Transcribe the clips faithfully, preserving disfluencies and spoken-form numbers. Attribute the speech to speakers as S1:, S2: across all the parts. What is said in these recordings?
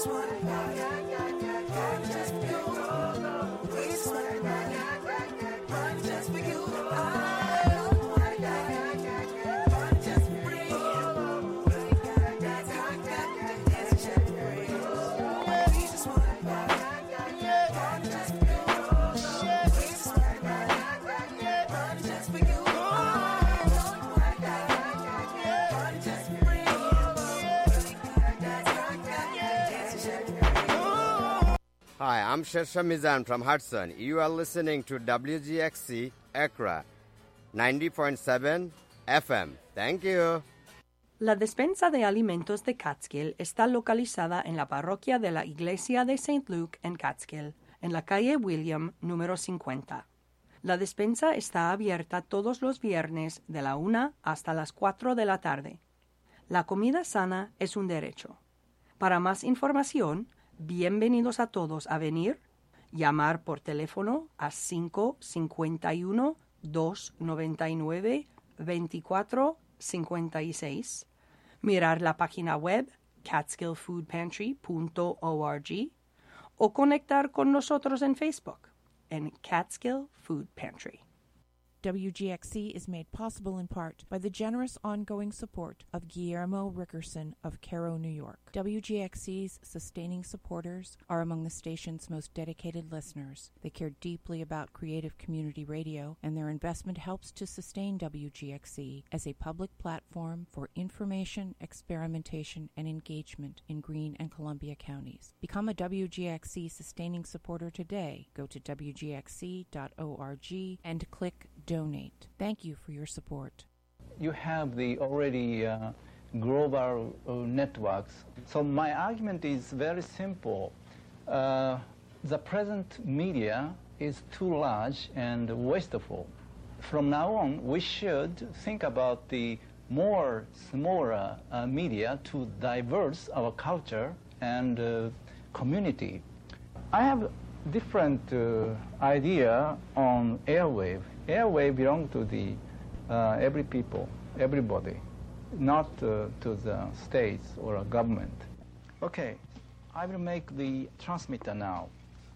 S1: Hi, I'm Shersha Mizan from Hudson. You are listening to W G X C Accra, ninety point seven F M. Thank you.
S2: La despensa de alimentos de Catskill está localizada en la parroquia de la Iglesia de Saint Luke en Catskill, en la calle William, número cincuenta. La despensa está abierta todos los viernes de la una hasta las cuatro de la tarde. La comida sana es un derecho. Para más información, bienvenidos a todos a venir, llamar por teléfono a cinco cinco uno, dos nueve nueve, dos cuatro cinco seis, mirar la página web catskill food pantry punto org o conectar con nosotros en Facebook en Catskill Food Pantry.
S3: W G X C is made possible in part by the generous ongoing support of Guillermo Rickerson of Cairo, New York. W G X C's sustaining supporters are among the station's most dedicated listeners. They care deeply about creative community radio, and their investment helps to sustain W G X C as a public platform for information, experimentation, and engagement in Greene and Columbia counties. Become a W G X C sustaining supporter today. Go to W G X C dot org and click Donate. Thank you for your support.
S4: You have the already uh, global uh, networks. So my argument is very simple. Uh, the present media is too large and wasteful. From now on, we should think about the more smaller uh, media to diverse our culture and uh, community. I have different uh, idea on airwave. Airwave belong to the uh, every people, everybody, not uh, to the states or a government. Okay, I will make the transmitter now.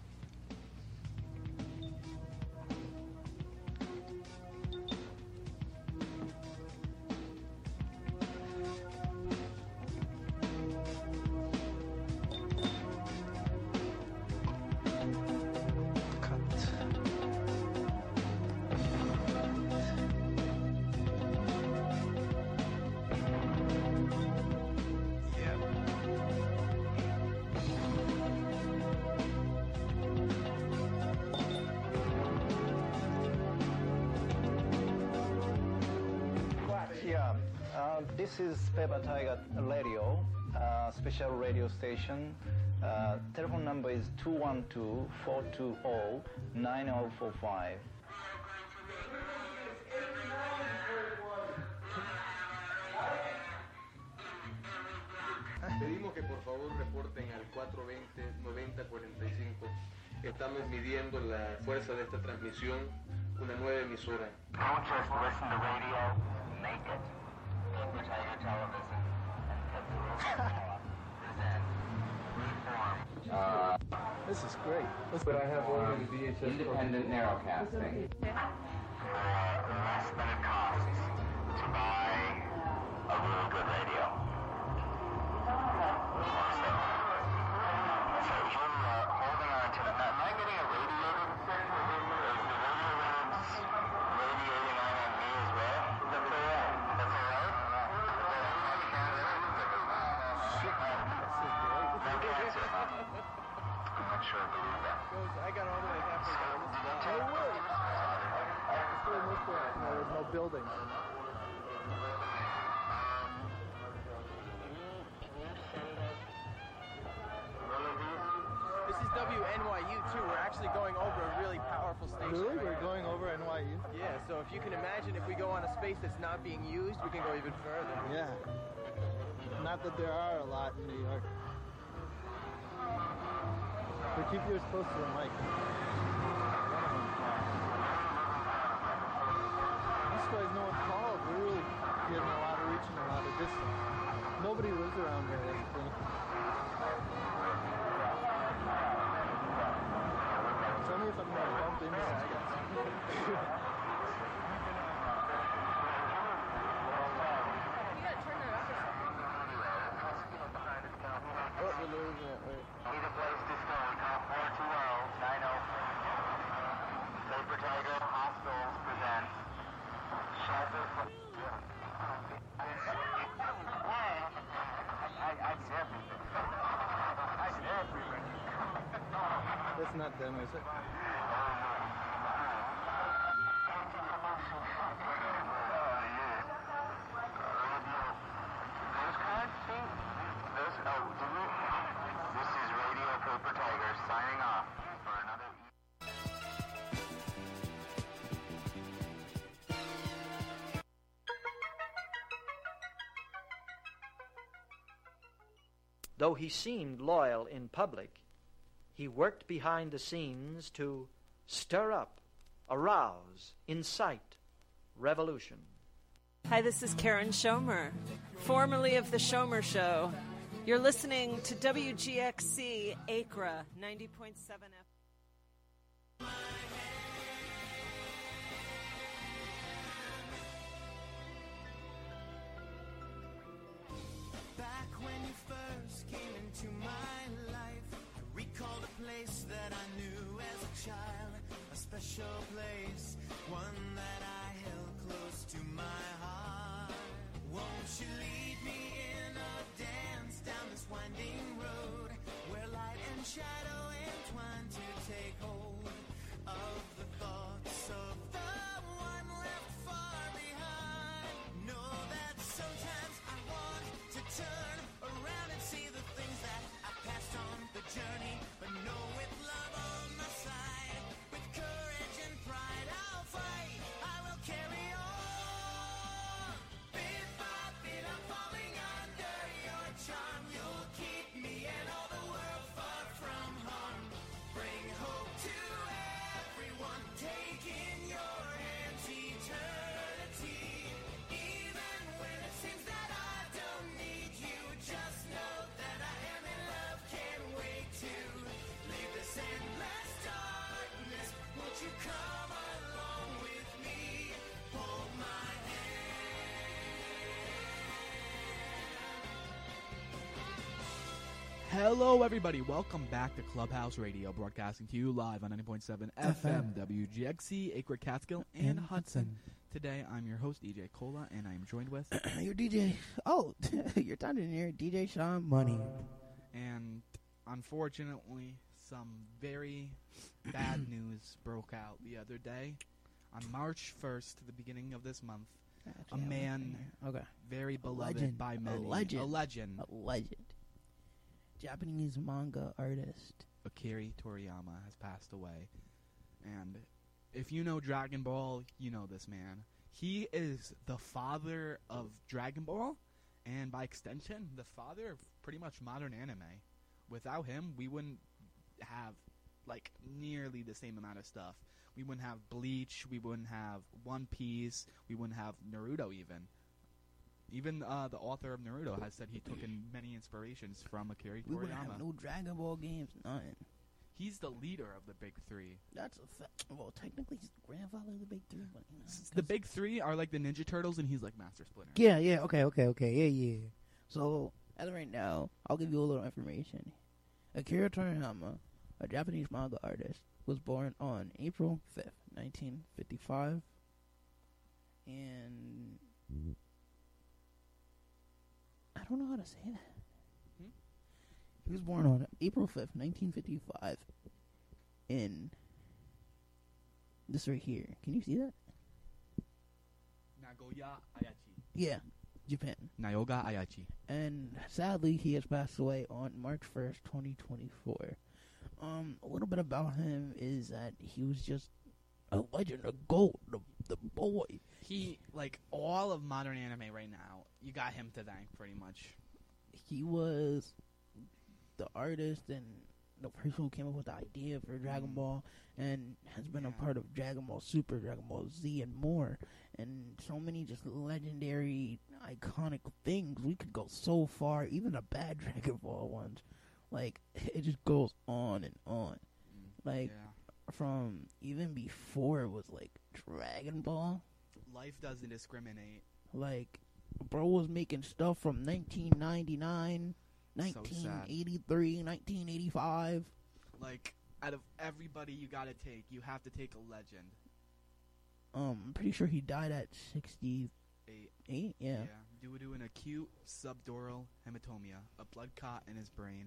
S4: This is Pepper Tiger Radio, uh, special radio station. Uh, telephone number is two one two, four two zero, nine zero four five.
S5: Pedimos que por favor reporten al cuatro dos cero, noventa cuarenta y cinco. Estamos midiendo la fuerza de esta transmisión, una nueva emisora.
S6: Don't just listen to radio, make it. Tiger Television and Present. Uh,
S4: this is great.
S5: But I have ordered the V H S
S6: independent narrowcasting. For less than it costs to buy a really good radio. So, so you're uh, holding on to it. Am I getting a radiated? Is the radio waves radiating on at me as well? That's all right. That's all right? I'm not sure I believe that.
S5: I got all the way halfway down.
S6: Did you take
S4: There's no building.
S5: This is W N Y U too. We're actually going over a really powerful station.
S4: Really?
S5: Right
S4: We're
S5: now.
S4: going over N Y U?
S5: Yeah, so if you can imagine if we go on a space that's not being used, we can go even further.
S4: Yeah. Not that there are a lot in New York. But keep yours close to the mic. I'm surprised no one called. We're really getting a lot of reach and a lot of distance. Nobody lives around here, that's the thing. It's not them, is it?
S6: This is Radio Paper Tiger signing off for another.
S7: Though he seemed loyal in public, he worked behind the scenes to stir up, arouse, incite revolution.
S8: Hi, this is Karen Schomer, formerly of The Schomer Show. You're listening to W G X C Acra ninety point seven F M.
S9: Back when you first came into my life, I recalled a place that I knew as a child, a special place, one that I held close to my heart. Won't you lead me in a dance down this winding road, where light and shadow entwine to take hold of the thoughts of the one left far behind. Know that sometimes I want to turn around and see the things that I passed on the journey, but know with love on my side, with courage and pride I'll fight, I will carry on. Bit by bit I'm falling under your charm, you'll keep me and all the world far from harm. Bring hope to everyone, take in your hands eternity. Even when it seems that I don't need you, just know that I am in love, can't wait to leave this endless darkness. Won't you come along with me, hold my
S10: Hello, everybody. Welcome back to Clubhouse Radio, broadcasting to you live on ninety point seven F M, W G X C, Acre, Catskill, and Hudson. Today, I'm your host, D J Cola, and I'm joined with...
S11: Your D J... Oh, you're talking to here, D J Sean Money.
S10: And, unfortunately, some very bad news broke out the other day. On March first, the beginning of this month, a man
S11: okay.
S10: very
S11: A
S10: beloved
S11: legend.
S10: by many...
S11: A legend.
S10: A legend.
S11: A legend. Japanese manga artist.
S10: Akira Toriyama has passed away. And if you know Dragon Ball, you know this man. He is the father of Dragon Ball, and by extension, the father of pretty much modern anime. Without him, we wouldn't have, like, nearly the same amount of stuff. We wouldn't have Bleach, we wouldn't have One Piece, we wouldn't have Naruto even. Even uh, the author of Naruto has said he took in many inspirations from Akira Toriyama.
S11: We wouldn't have no Dragon Ball games, nothing.
S10: He's the leader of the big three.
S11: That's a fact. Well, technically, he's the grandfather of the big three. But, you know,
S10: the big three are like the Ninja Turtles, and he's like Master Splinter.
S11: Yeah, yeah, okay, okay, okay, yeah, yeah. So, as of right now, I'll give you a little information. Akira Toriyama, a Japanese manga artist, was born on April fifth, nineteen fifty-five. And... I don't know how to say that.
S10: Hmm?
S11: He was born on April fifth, nineteen fifty-five. In this right here. Can you see that?
S10: Nagoya Ayachi.
S11: Yeah, Japan.
S10: Nagoya Ayachi.
S11: And sadly, he has passed away on March first, twenty twenty-four. Um, a little bit about him is that he was just a legend, a gold, the, the boy.
S10: He, like, all of modern anime right now, you got him to thank, pretty much.
S11: He was the artist and the person who came up with the idea for Dragon
S10: Mm.
S11: Ball, and has been
S10: Yeah.
S11: a part of Dragon Ball Super, Dragon Ball Z, and more. And so many just legendary, iconic things. We could go so far, even the bad Dragon Ball ones. Like, it just goes on and on.
S10: Mm.
S11: Like,
S10: Yeah.
S11: from even before it was, like, Dragon Ball.
S10: Life doesn't discriminate.
S11: Like, bro was making stuff from nineteen ninety-nine, nineteen eighty-three, nineteen eighty-five.
S10: Like, out of everybody you gotta take, you have to take a legend.
S11: Um, I'm pretty sure he died at sixty-eight,
S10: Eight.
S11: yeah.
S10: Due to an acute subdural hematomia, a blood clot in his brain.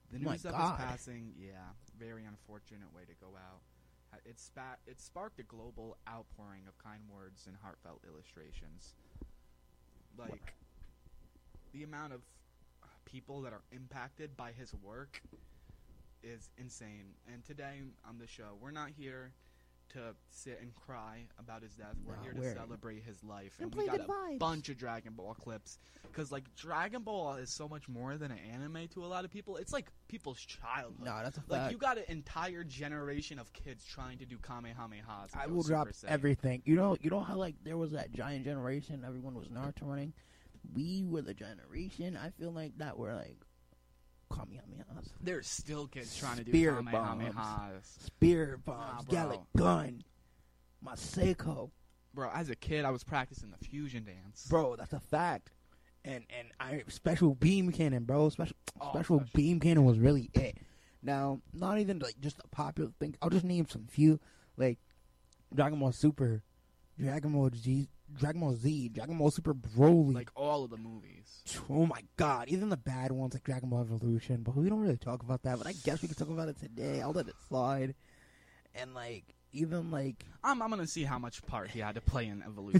S10: The
S11: My
S10: news of
S11: God.
S10: his passing, yeah, very unfortunate way to go out. Uh, It, spat, it sparked a global outpouring of kind words and heartfelt illustrations. Like, the amount of people that are impacted by his work is insane. And today on the show, we're not here to sit and cry about his death. We're
S11: Nah,
S10: here to
S11: we're-
S10: celebrate his life.
S11: And
S10: And we
S11: play
S10: got
S11: good
S10: a
S11: vibes.
S10: bunch of Dragon Ball clips. Because, like, Dragon Ball is so much more than an anime to a lot of people. It's like people's childhood.
S11: Nah, that's a
S10: Like,
S11: fact.
S10: you got an entire generation of kids trying to do Kamehamehas. and
S11: I
S10: go
S11: will
S10: Super
S11: drop
S10: Saiyan.
S11: everything. You know, you know how like there was that giant generation, everyone was Naruto running. We were the generation. I feel like that were like Kamehamehas,
S10: There's still kids trying to do
S11: Spear bombs.
S10: Kamehamehas.
S11: Spear bombs,
S10: Nah, bro.
S11: Gallic gun, Maseko.
S10: Bro, as a kid, I was practicing the fusion dance.
S11: Bro, that's a fact. And and I special beam cannon, bro. Special
S10: Oh,
S11: special
S10: special.
S11: beam cannon was really it. Now, not even like just a popular thing. I'll just name some few, like Dragon Ball Super, Dragon Ball Z, Dragon Ball Z, Dragon Ball Super Broly.
S10: Like all of the movies.
S11: Oh my god, even the bad ones like Dragon Ball Evolution, but we don't really talk about that, but I guess we can talk about it today. I'll let it slide. And like, even like
S10: I'm, I'm gonna see how much part he had to play in Evolution.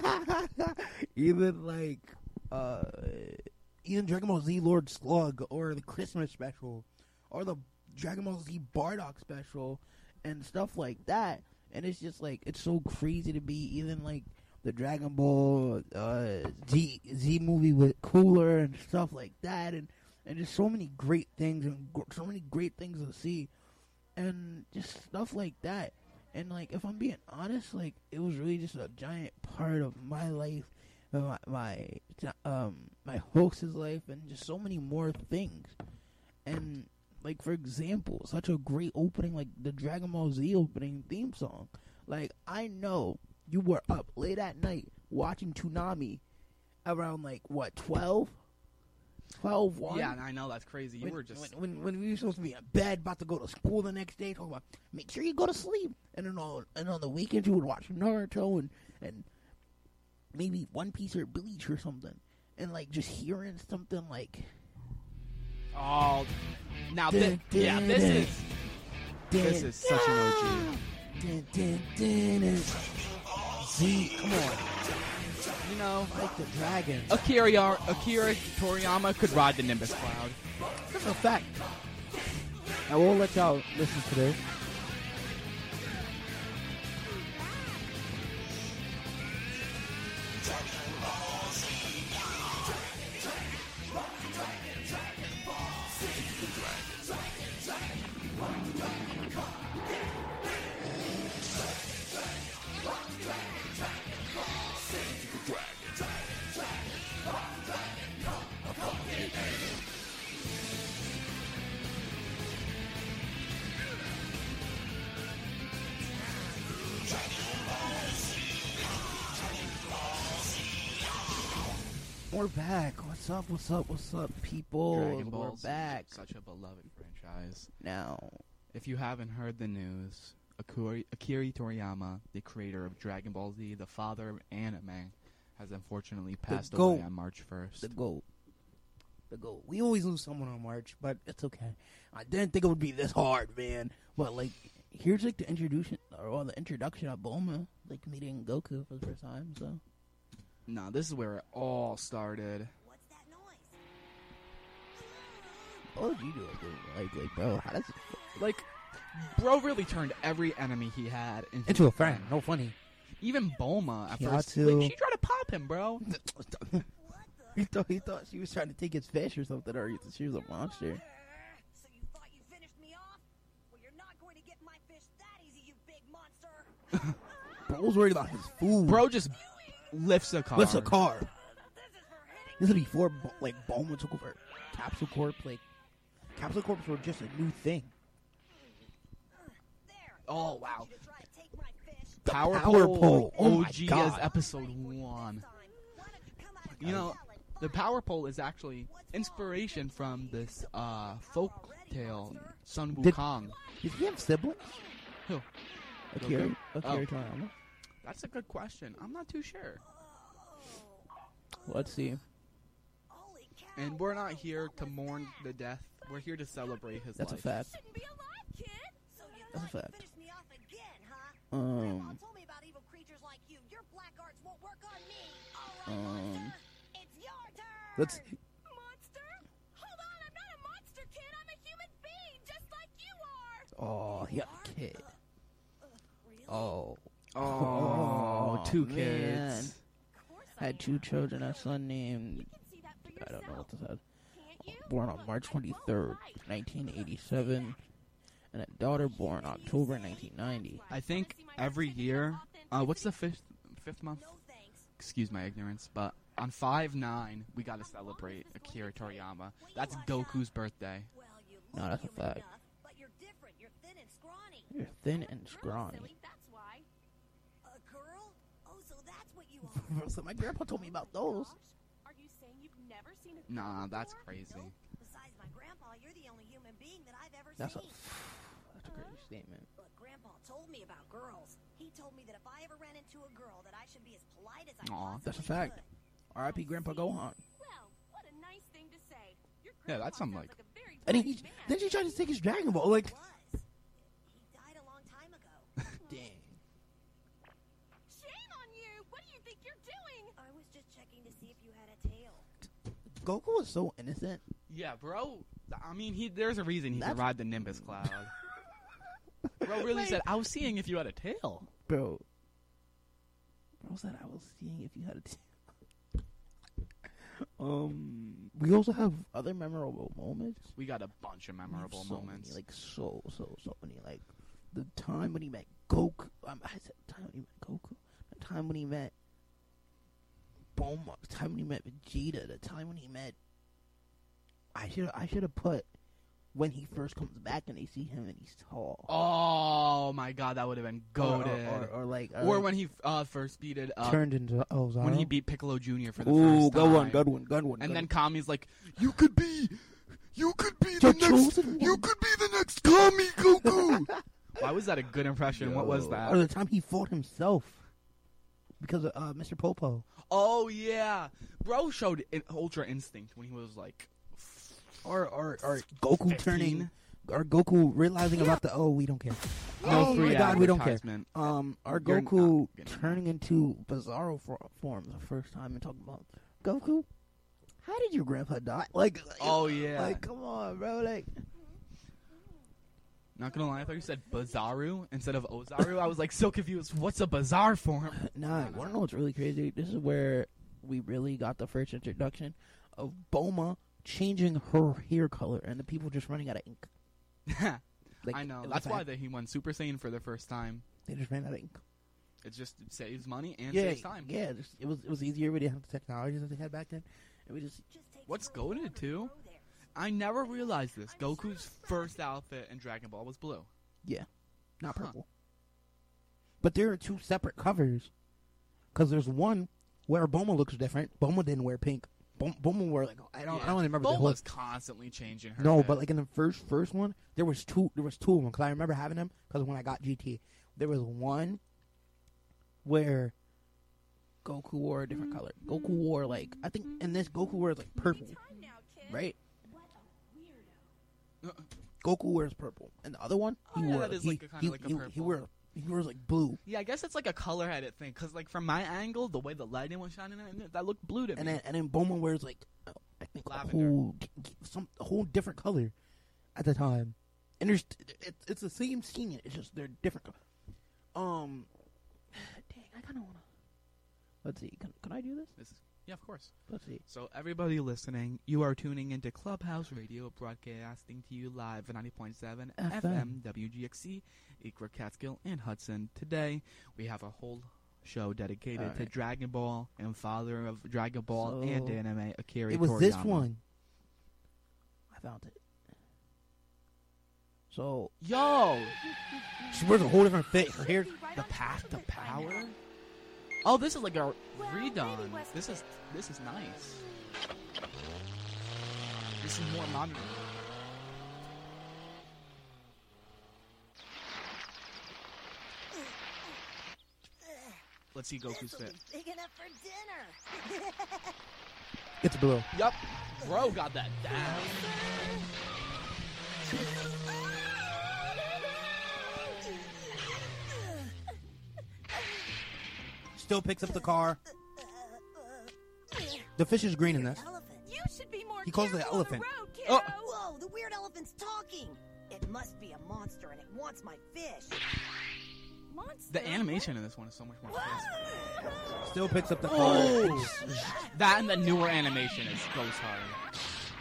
S11: even like uh even Dragon Ball Z Lord Slug or the Christmas special or the Dragon Ball Z Bardock special and stuff like that. And it's just like it's so crazy to be even like the Dragon Ball uh, Z Z movie with Cooler and stuff like that, and and just so many great things and gr- so many great things to see, and just stuff like that. And like if I'm being honest, like it was really just a giant part of my life, uh, my my um my host's life, and just so many more things. And like for example, such a great opening like the Dragon Ball Z opening theme song. Like I know you were up late at night watching Toonami around like what twelve, twelve, one.
S10: Yeah, I know that's crazy. You
S11: when,
S10: were just
S11: when, when when we were supposed to be in bed, about to go to school the next day, talking about make sure you go to sleep. And then on and on the weekends you would watch Naruto and and maybe One Piece or Bleach or something, and like just hearing something like
S10: oh. Now,
S11: Dun,
S10: thi- yeah,
S11: dun,
S10: this
S11: dun,
S10: is this
S11: dun,
S10: is such an O G.
S11: dun, dun, dun, dun. Z, come on,
S10: You know,
S11: like the dragon.
S10: Akira Yar- Akira Toriyama could ride the Nimbus cloud.
S11: That's a fact. I will let y'all listen to this. We're back. What's up? What's up? What's up, people?
S10: Dragon
S11: We're
S10: Ball Z,
S11: back
S10: such a beloved franchise.
S11: now.
S10: If you haven't heard the news, Akira, Akira Toriyama, the creator of Dragon Ball Z, the father of anime, has unfortunately passed away
S11: GOAT.
S10: on March first.
S11: The GOAT. The GOAT. We always lose someone on March, but it's okay. I didn't think it would be this hard, man. But like, here's like the introduction or the introduction of Bulma, like meeting Goku for the first time. So.
S10: Nah, this is where it all started.
S12: What's that noise?
S11: What would you do? Like, like, like bro, how does it
S10: Like, bro really turned every enemy he had into,
S11: into a friend? No funny.
S10: Even Bulma at first.
S11: Yatsu.
S10: Like, she tried to pop him, bro.
S11: he thought he thought she was trying to take his fish or something, or she was a monster.
S12: So you thought you finished me off? Well, you're not going to get my fish that easy, you big monster.
S11: Bro was worried about his food.
S10: Bro just lifts a car.
S11: lifts a car. This is before Bo- like Bulma took over Capsule Corp. Like Capsule Corps were just a new thing.
S10: Oh, wow.
S12: You to try to take my fish.
S11: The
S10: Power,
S11: Power
S10: Pole,
S11: Pole. Oh my
S10: O G
S11: God.
S10: as episode one.
S12: Why don't you come out of
S10: You know,
S12: hell and
S10: the Power Pole is actually inspiration from this uh, folk tale, Sun
S11: Did-
S10: Wukong.
S11: Did he have siblings?
S10: Who?
S11: Akira,
S10: Goku?
S11: Akira
S10: Oh.
S11: Toriyama.
S10: That's a good question. I'm not too sure.
S11: Let's see.
S12: holy cow.
S10: And we're not here to mourn the death We're here to celebrate his
S11: That's a
S10: life.
S11: fact.
S12: Shouldn't be alive, kid. So you
S11: That's a
S12: thought
S11: fact.
S12: you finished me off again, huh? Grandpa
S11: Um,
S12: told me about evil creatures like you. Your black arts won't work on me. All right,
S11: um,
S12: monster. It's your turn.
S11: let's.
S12: Monster? Hold on, I'm not a monster, kid. I'm a human being, just like you are.
S11: Oh, he got a kid. Oh.
S10: Oh, two
S11: man.
S10: kids.
S11: Had two children, a son named, I don't know what this is, born on March twenty-third, nineteen eighty-seven, and a daughter born October nineteen ninety.
S10: I think every year, uh, what's the fifth fifth month? Excuse my ignorance, but on five nine we gotta celebrate Akira Toriyama. That's Goku's birthday.
S11: No, that's a fact.
S12: But you're different. You're thin and scrawny.
S11: You're thin and scrawny.
S12: That's why. A girl? Oh, so that's what you are.
S11: So my grandpa told me about those.
S12: Are you saying you've never seen a
S10: Nah, that's crazy.
S12: Besides my grandpa, you're the only human being that I've ever
S11: That's a,
S12: seen.
S11: that's a great statement.
S12: But grandpa told me about girls. He told me that if I ever ran into a girl, that I should be as polite as I
S10: Aw,
S12: possibly
S11: That's a fact.
S12: could.
S11: R I P Grandpa Gohan.
S12: Well, what a nice thing to say. Your
S10: Yeah, that's some like.
S11: And he, then she tried to take his Dragon Ball. Like,
S12: He died a long time ago.
S11: dang.
S12: Shame on you! What do you think you're doing? I was just checking to see if you had a tail.
S11: Goku was so innocent.
S10: Yeah, bro. I mean, he. There's a reason he
S11: That's-
S10: survived the Nimbus cloud. Bro really said, "I was seeing if you had a tail."
S11: Bro. Bro said I was seeing if you had a tail. um, we also have other memorable moments.
S10: We got a bunch of memorable
S11: so
S10: moments.
S11: Many, like so, so, so many. Like the time when he met Goku. Um, I said the time when he met Goku. The time when he met Bulma. The time when he met Vegeta. The time when he met. I should I should have put when he first comes back and they see him and he's tall.
S10: Oh my god, that would have been
S11: Or-
S10: goated.
S11: Or, or, or like, uh,
S10: Or when he uh, first beat it up.
S11: turned into Ozaru.
S10: When he beat Piccolo Junior for the
S11: Ooh,
S10: first
S11: good
S10: time.
S11: one, good one, good one.
S10: And
S11: good
S10: then
S11: one.
S10: Kami's like, "You could be, you could be
S11: The
S10: the next,
S11: chosen one."
S10: you could be the next Kami, Goku." Why was that a good impression? What was that?
S11: Or the time he fought himself because of uh, Mister Popo.
S10: Oh yeah, bro showed in- Ultra Instinct when he was like,
S11: Or or or Goku
S10: fifteen.
S11: turning, or Goku realizing about the oh we don't care.
S10: No
S11: oh
S10: free
S11: my God, we don't care.
S10: advertisement.
S11: Um, our
S10: You're
S11: Goku
S10: not getting
S11: turning into Bizarro for, form the first time and talking about Goku. How did your grandpa die? Like,
S10: Oh yeah.
S11: like come on, bro. Like,
S10: Not gonna lie, I thought you said Bazaru instead of Ozaru. I was like so confused. What's a bizarre form?
S11: nah. Want to know what's really crazy? This is where we really got the first introduction of Bulma changing her hair color and the people just running out of ink. Like,
S10: I know.
S11: it was
S10: That's why
S11: bad.
S10: that he went Super Saiyan for the first time.
S11: They just ran out of ink.
S10: It just saves money and
S11: yeah,
S10: saves time.
S11: yeah. Just, it was it was easier. We didn't have the technology that they had back then. And we just
S10: What's goated too? I never realized this. Goku's first outfit in Dragon Ball was blue.
S11: yeah, not
S10: Huh.
S11: purple. But there are two separate covers. Because there's one where Bulma looks different. Bulma didn't wear pink. Bum- Bulma wore like I don't
S10: Yeah.
S11: I don't remember the whole.
S10: Bulma's constantly changing her.
S11: No,
S10: fit.
S11: but like in the first first one, there was two. There was two of them because I remember having them because when I got G T, there was one where Goku wore a different color. Goku wore like I think in this Goku wears like purple, right? Goku wears purple, and the other one he
S10: Oh, yeah,
S11: wore
S10: that is
S11: he,
S10: like a kinda
S11: he,
S10: like a
S11: he, he
S10: purple.
S11: wears he wears like blue,
S10: Yeah, I guess it's like a color-headed thing. Cause like from my angle, the way the lighting was shining, in it, that looked blue to me.
S11: and then and then Bulma wears like uh, I think a
S10: Lavender.
S11: whole some a whole different color at the time, and there's it, it's the same scene. It's just they're different. co- Um, dang, I kind of wanna. Let's see. Can can I do this?
S10: This is, yeah, of course.
S11: Let's see.
S10: So everybody listening, you are tuning into Clubhouse Radio, broadcasting to you live at ninety point seven
S11: F
S10: F
S11: M.
S10: M, W G X C, Ikra, Catskill, and Hudson. Today, we have a whole show dedicated
S11: All
S10: to
S11: right.
S10: Dragon Ball and father of Dragon Ball and
S11: So,
S10: anime, Akira
S11: It was this
S10: Toriyama.
S11: one. I found it. So
S10: Yo!
S11: she wears a whole different fit. Her hair.
S10: The Path to Power? Oh, this is like a redone. This is this is nice. This is more modern. Let's see Goku's
S12: This'll
S10: fit.
S12: be big enough for dinner.
S11: It's blue.
S10: Yup. Bro got that down.
S11: Still picks up the car. The fish is green in this.
S12: You should be more
S11: He calls it
S12: careful
S11: the elephant.
S12: on the road,
S11: Oh.
S12: kiddo. Whoa, the weird elephant's talking. It must be a monster and it wants my fish. Monster?
S10: The animation in this one is so much more crisp.
S11: Still picks up the car.
S10: Oh! That and the newer animation is goes hard.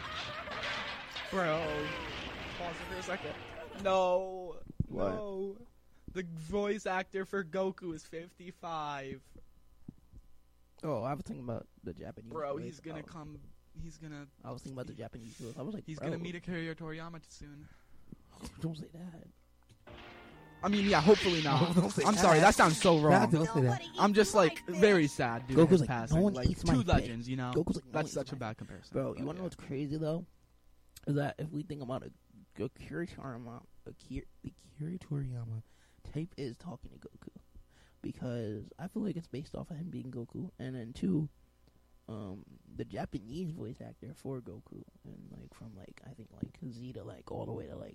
S10: Bro. Pause it for a second. No.
S11: What?
S10: No. The voice actor for Goku is fifty-five.
S11: Oh, I was thinking about the Japanese.
S10: Bro,
S11: voice.
S10: he's gonna
S11: Oh.
S10: come. He's gonna.
S11: I was thinking about the Japanese voice. I was like,
S10: He's
S11: bro,
S10: gonna meet Akira Toriyama soon.
S11: Don't say that.
S10: I mean, yeah, hopefully not.
S11: Don't say
S10: I'm
S11: that.
S10: sorry, that sounds so wrong.
S11: Don't say that.
S10: I'm just like very sad, dude.
S11: Goku's
S10: his
S11: like,
S10: passing.
S11: no one
S10: like
S11: eats
S10: two
S11: my fish.
S10: legends, you know.
S11: Goku's like, no one
S10: That's
S11: eats
S10: such a
S11: my
S10: bad comparison.
S11: Bro, you
S10: But
S11: want to know
S10: yeah.
S11: what's crazy though? Is that if we think about a Akira Toriyama, Akira, Akira Toriyama type is talking to Goku, because I feel like it's based off of him being Goku, and then two, um, the Japanese voice actor for Goku, and like from like I think like Z to like all the way to like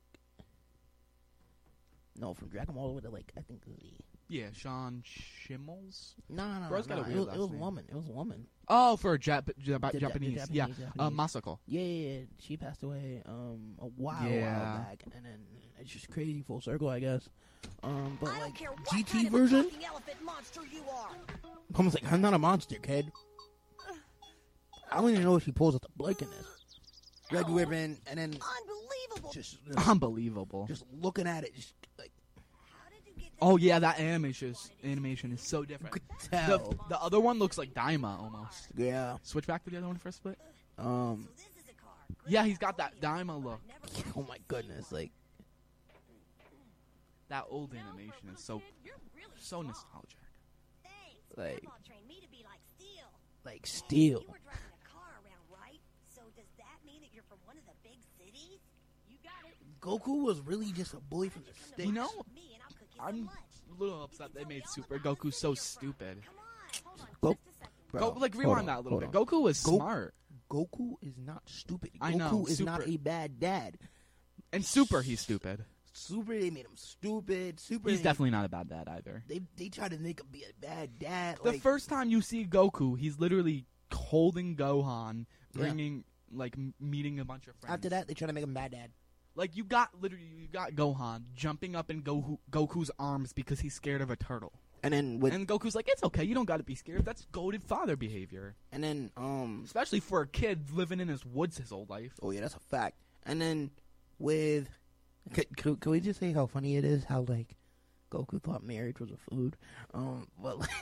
S11: no from Dragon Ball all the way to like I think Z.
S10: Yeah, Sean Shimmels.
S11: No, no, no,
S10: Bro's
S11: no,
S10: got a
S11: it
S10: weird
S11: was,
S10: last
S11: it was a
S10: name.
S11: woman. It was a woman.
S10: Oh, for Jap- Jap-
S11: The Ja- the
S10: Japanese.
S11: Japanese,
S10: yeah, uh,
S11: Japanese.
S10: Masako.
S11: Yeah, yeah, yeah. She passed away um a while,
S10: Yeah.
S11: while back, and then it's just crazy full circle, I guess. Um, but
S12: I don't
S11: like
S12: care what
S11: G T
S12: kind of a
S11: version,
S12: talking elephant monster you are.
S11: I was like, I'm not a monster, kid. I don't even know if she pulls out the blood in this. Red ribbon, and then
S12: Unbelievable.
S11: just
S10: Unbelievable.
S11: just looking at it, just like
S10: Oh yeah, that animation is, animation is so different.
S11: tell.
S10: The, the other one looks like Daima almost.
S11: Yeah.
S10: Switch back to the other one for a split.
S11: Um.
S10: Yeah, he's got that Daima look.
S11: Oh my goodness, like
S10: That old animation is so so nostalgic.
S11: like
S12: Grandpa trained me to be like Steel.
S11: like steel.
S12: You were driving a car around, right? So does that mean that you're from one of the big cities? You got it.
S11: Goku was really just a boy from the state.
S10: You know, I'm a little upset they made Super Goku so stupid.
S11: Go,
S10: Go, like
S11: hold
S10: rewind
S11: on,
S10: that a little
S11: hold
S10: bit.
S11: on.
S10: Goku was
S11: Go-
S10: smart.
S11: Goku is not stupid.
S10: I
S11: Goku
S10: know,
S11: is not
S10: Super-
S11: a bad dad.
S10: And Super, he's stupid.
S11: Super, they made him stupid. Super,
S10: He's
S11: they,
S10: definitely not a bad dad either.
S11: They they try to make him be a bad dad.
S10: The
S11: like,
S10: first time you see Goku, he's literally holding Gohan,
S11: Yeah.
S10: bringing like m- meeting a bunch of friends.
S11: after that, they try to make him bad dad.
S10: Like you got literally you got Gohan jumping up in Goku, Goku's arms because he's scared of a turtle.
S11: And then with
S10: And Goku's like, it's okay, you don't got to be scared. That's goated father behavior,
S11: and then um
S10: especially for a kid living in his woods his whole life.
S11: oh yeah, that's a fact. And then with can, can, can we just say how funny it is how like Goku thought marriage was a food, um, but like,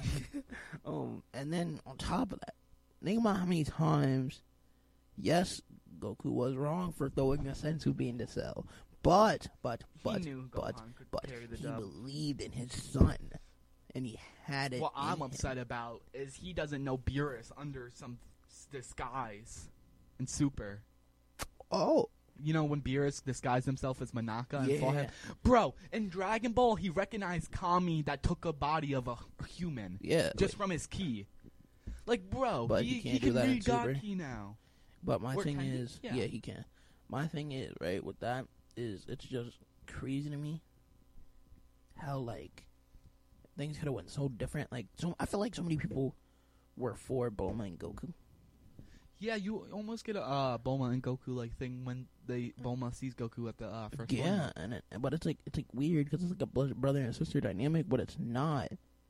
S11: um, and then on top of that, think about how many times, yes, Goku was wrong for throwing a Senzu bean to Cell, but but but
S10: knew
S11: but
S10: Gohan could
S11: but
S10: carry the
S11: he
S10: dub.
S11: believed in his son, and he had it.
S10: What
S11: in
S10: I'm
S11: him.
S10: upset about is he doesn't know Beerus under some s- disguise in Super.
S11: Oh.
S10: You know when Beerus disguised himself as Manaka and fought him?
S11: Yeah.
S10: Bro, in Dragon Ball, he recognized Kami that took a body of a human.
S11: Yeah,
S10: Just from his ki. Like, bro,
S11: But
S10: he,
S11: he can't
S10: he
S11: do
S10: can
S11: that in
S10: read God
S11: Super.
S10: ki now.
S11: But my
S10: Or
S11: thing
S10: can he?
S11: is,
S10: Yeah.
S11: yeah. he can. My thing is, right, with that, is it's just crazy to me how, like, things could have went so different. Like, so I feel like so many people were for Bulma and Goku.
S10: Yeah, you almost get a uh, Bulma and Goku like thing when they Bulma sees Goku at the uh, first
S11: Yeah,
S10: tournament.
S11: and it, but it's like it's like weird because it's like a bro- brother and sister dynamic, but it's not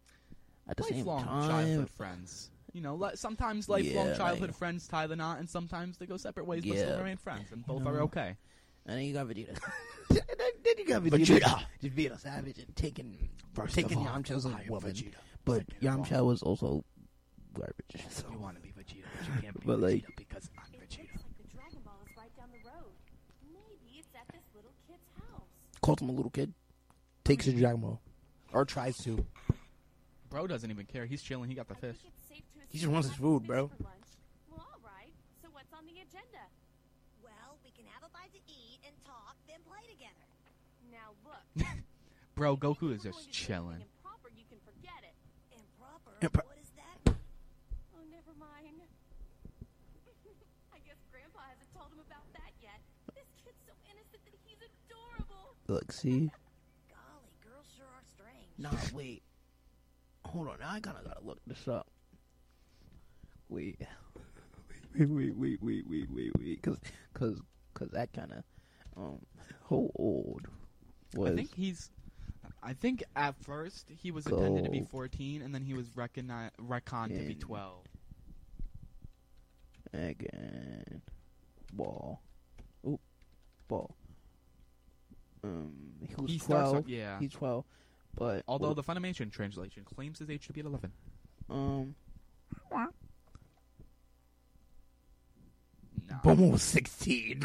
S11: at the same
S10: Lifelong
S11: time.
S10: childhood friends. You know, li- sometimes lifelong
S11: Yeah,
S10: childhood
S11: like-
S10: friends tie the knot, and sometimes they go separate ways, but
S11: Yeah.
S10: still remain friends, and both
S11: You
S10: are
S11: know.
S10: okay.
S11: And then you got Vegeta. then, then you got Vegeta,
S10: Vegeta.
S11: just being a savage and taking
S10: First
S11: taking
S10: of all,
S11: Yamcha's
S10: I am
S11: woman.
S10: Vegeta.
S11: But
S10: Second of all-
S11: Yamcha was also garbage. So.
S10: You want to be Vegeta, but you can't be
S11: But, like-
S10: Vegeta because I'm Vegeta.
S13: The Dragon Ball is right down the road. Maybe it's at this little kid's house.
S11: Calls him a little kid. Takes his Dragon Ball. Or tries to.
S10: Bro doesn't even care. He's chilling. He got the fish.
S11: He just wants his food, bro.
S13: Well, all right. So what's on the agenda?
S12: Well, we can have a bite to eat and talk, then play together.
S13: Now look.
S10: Bro, Goku is just chilling.
S13: Improper, you can forget it.
S12: Improper?
S11: Impro-
S12: What is that?
S13: Oh, never mind. I guess Grandpa hasn't told him about that yet. This kid's so innocent that he's in
S11: Look, see?
S12: Golly, girls sure are strange.
S11: Nah, wait. Hold on, I kinda gotta look this up. Wait. Wait, wait, wait, wait, wait, wait, wait. Cause, cause, cause that kinda, um, how old was...
S10: I think he's... I think at first he was intended to be
S11: Go.
S10: fourteen, and then he was recogni- retconned to be
S11: In.
S10: twelve.
S11: Again. Ball. Oop. Ball. Um, he was
S10: He starts
S11: twelve.
S10: off- yeah.
S11: He's twelve. But...
S10: Although the Funimation translation claims his age to be eleven.
S11: Um...
S10: No.
S11: Bomo was sixteen.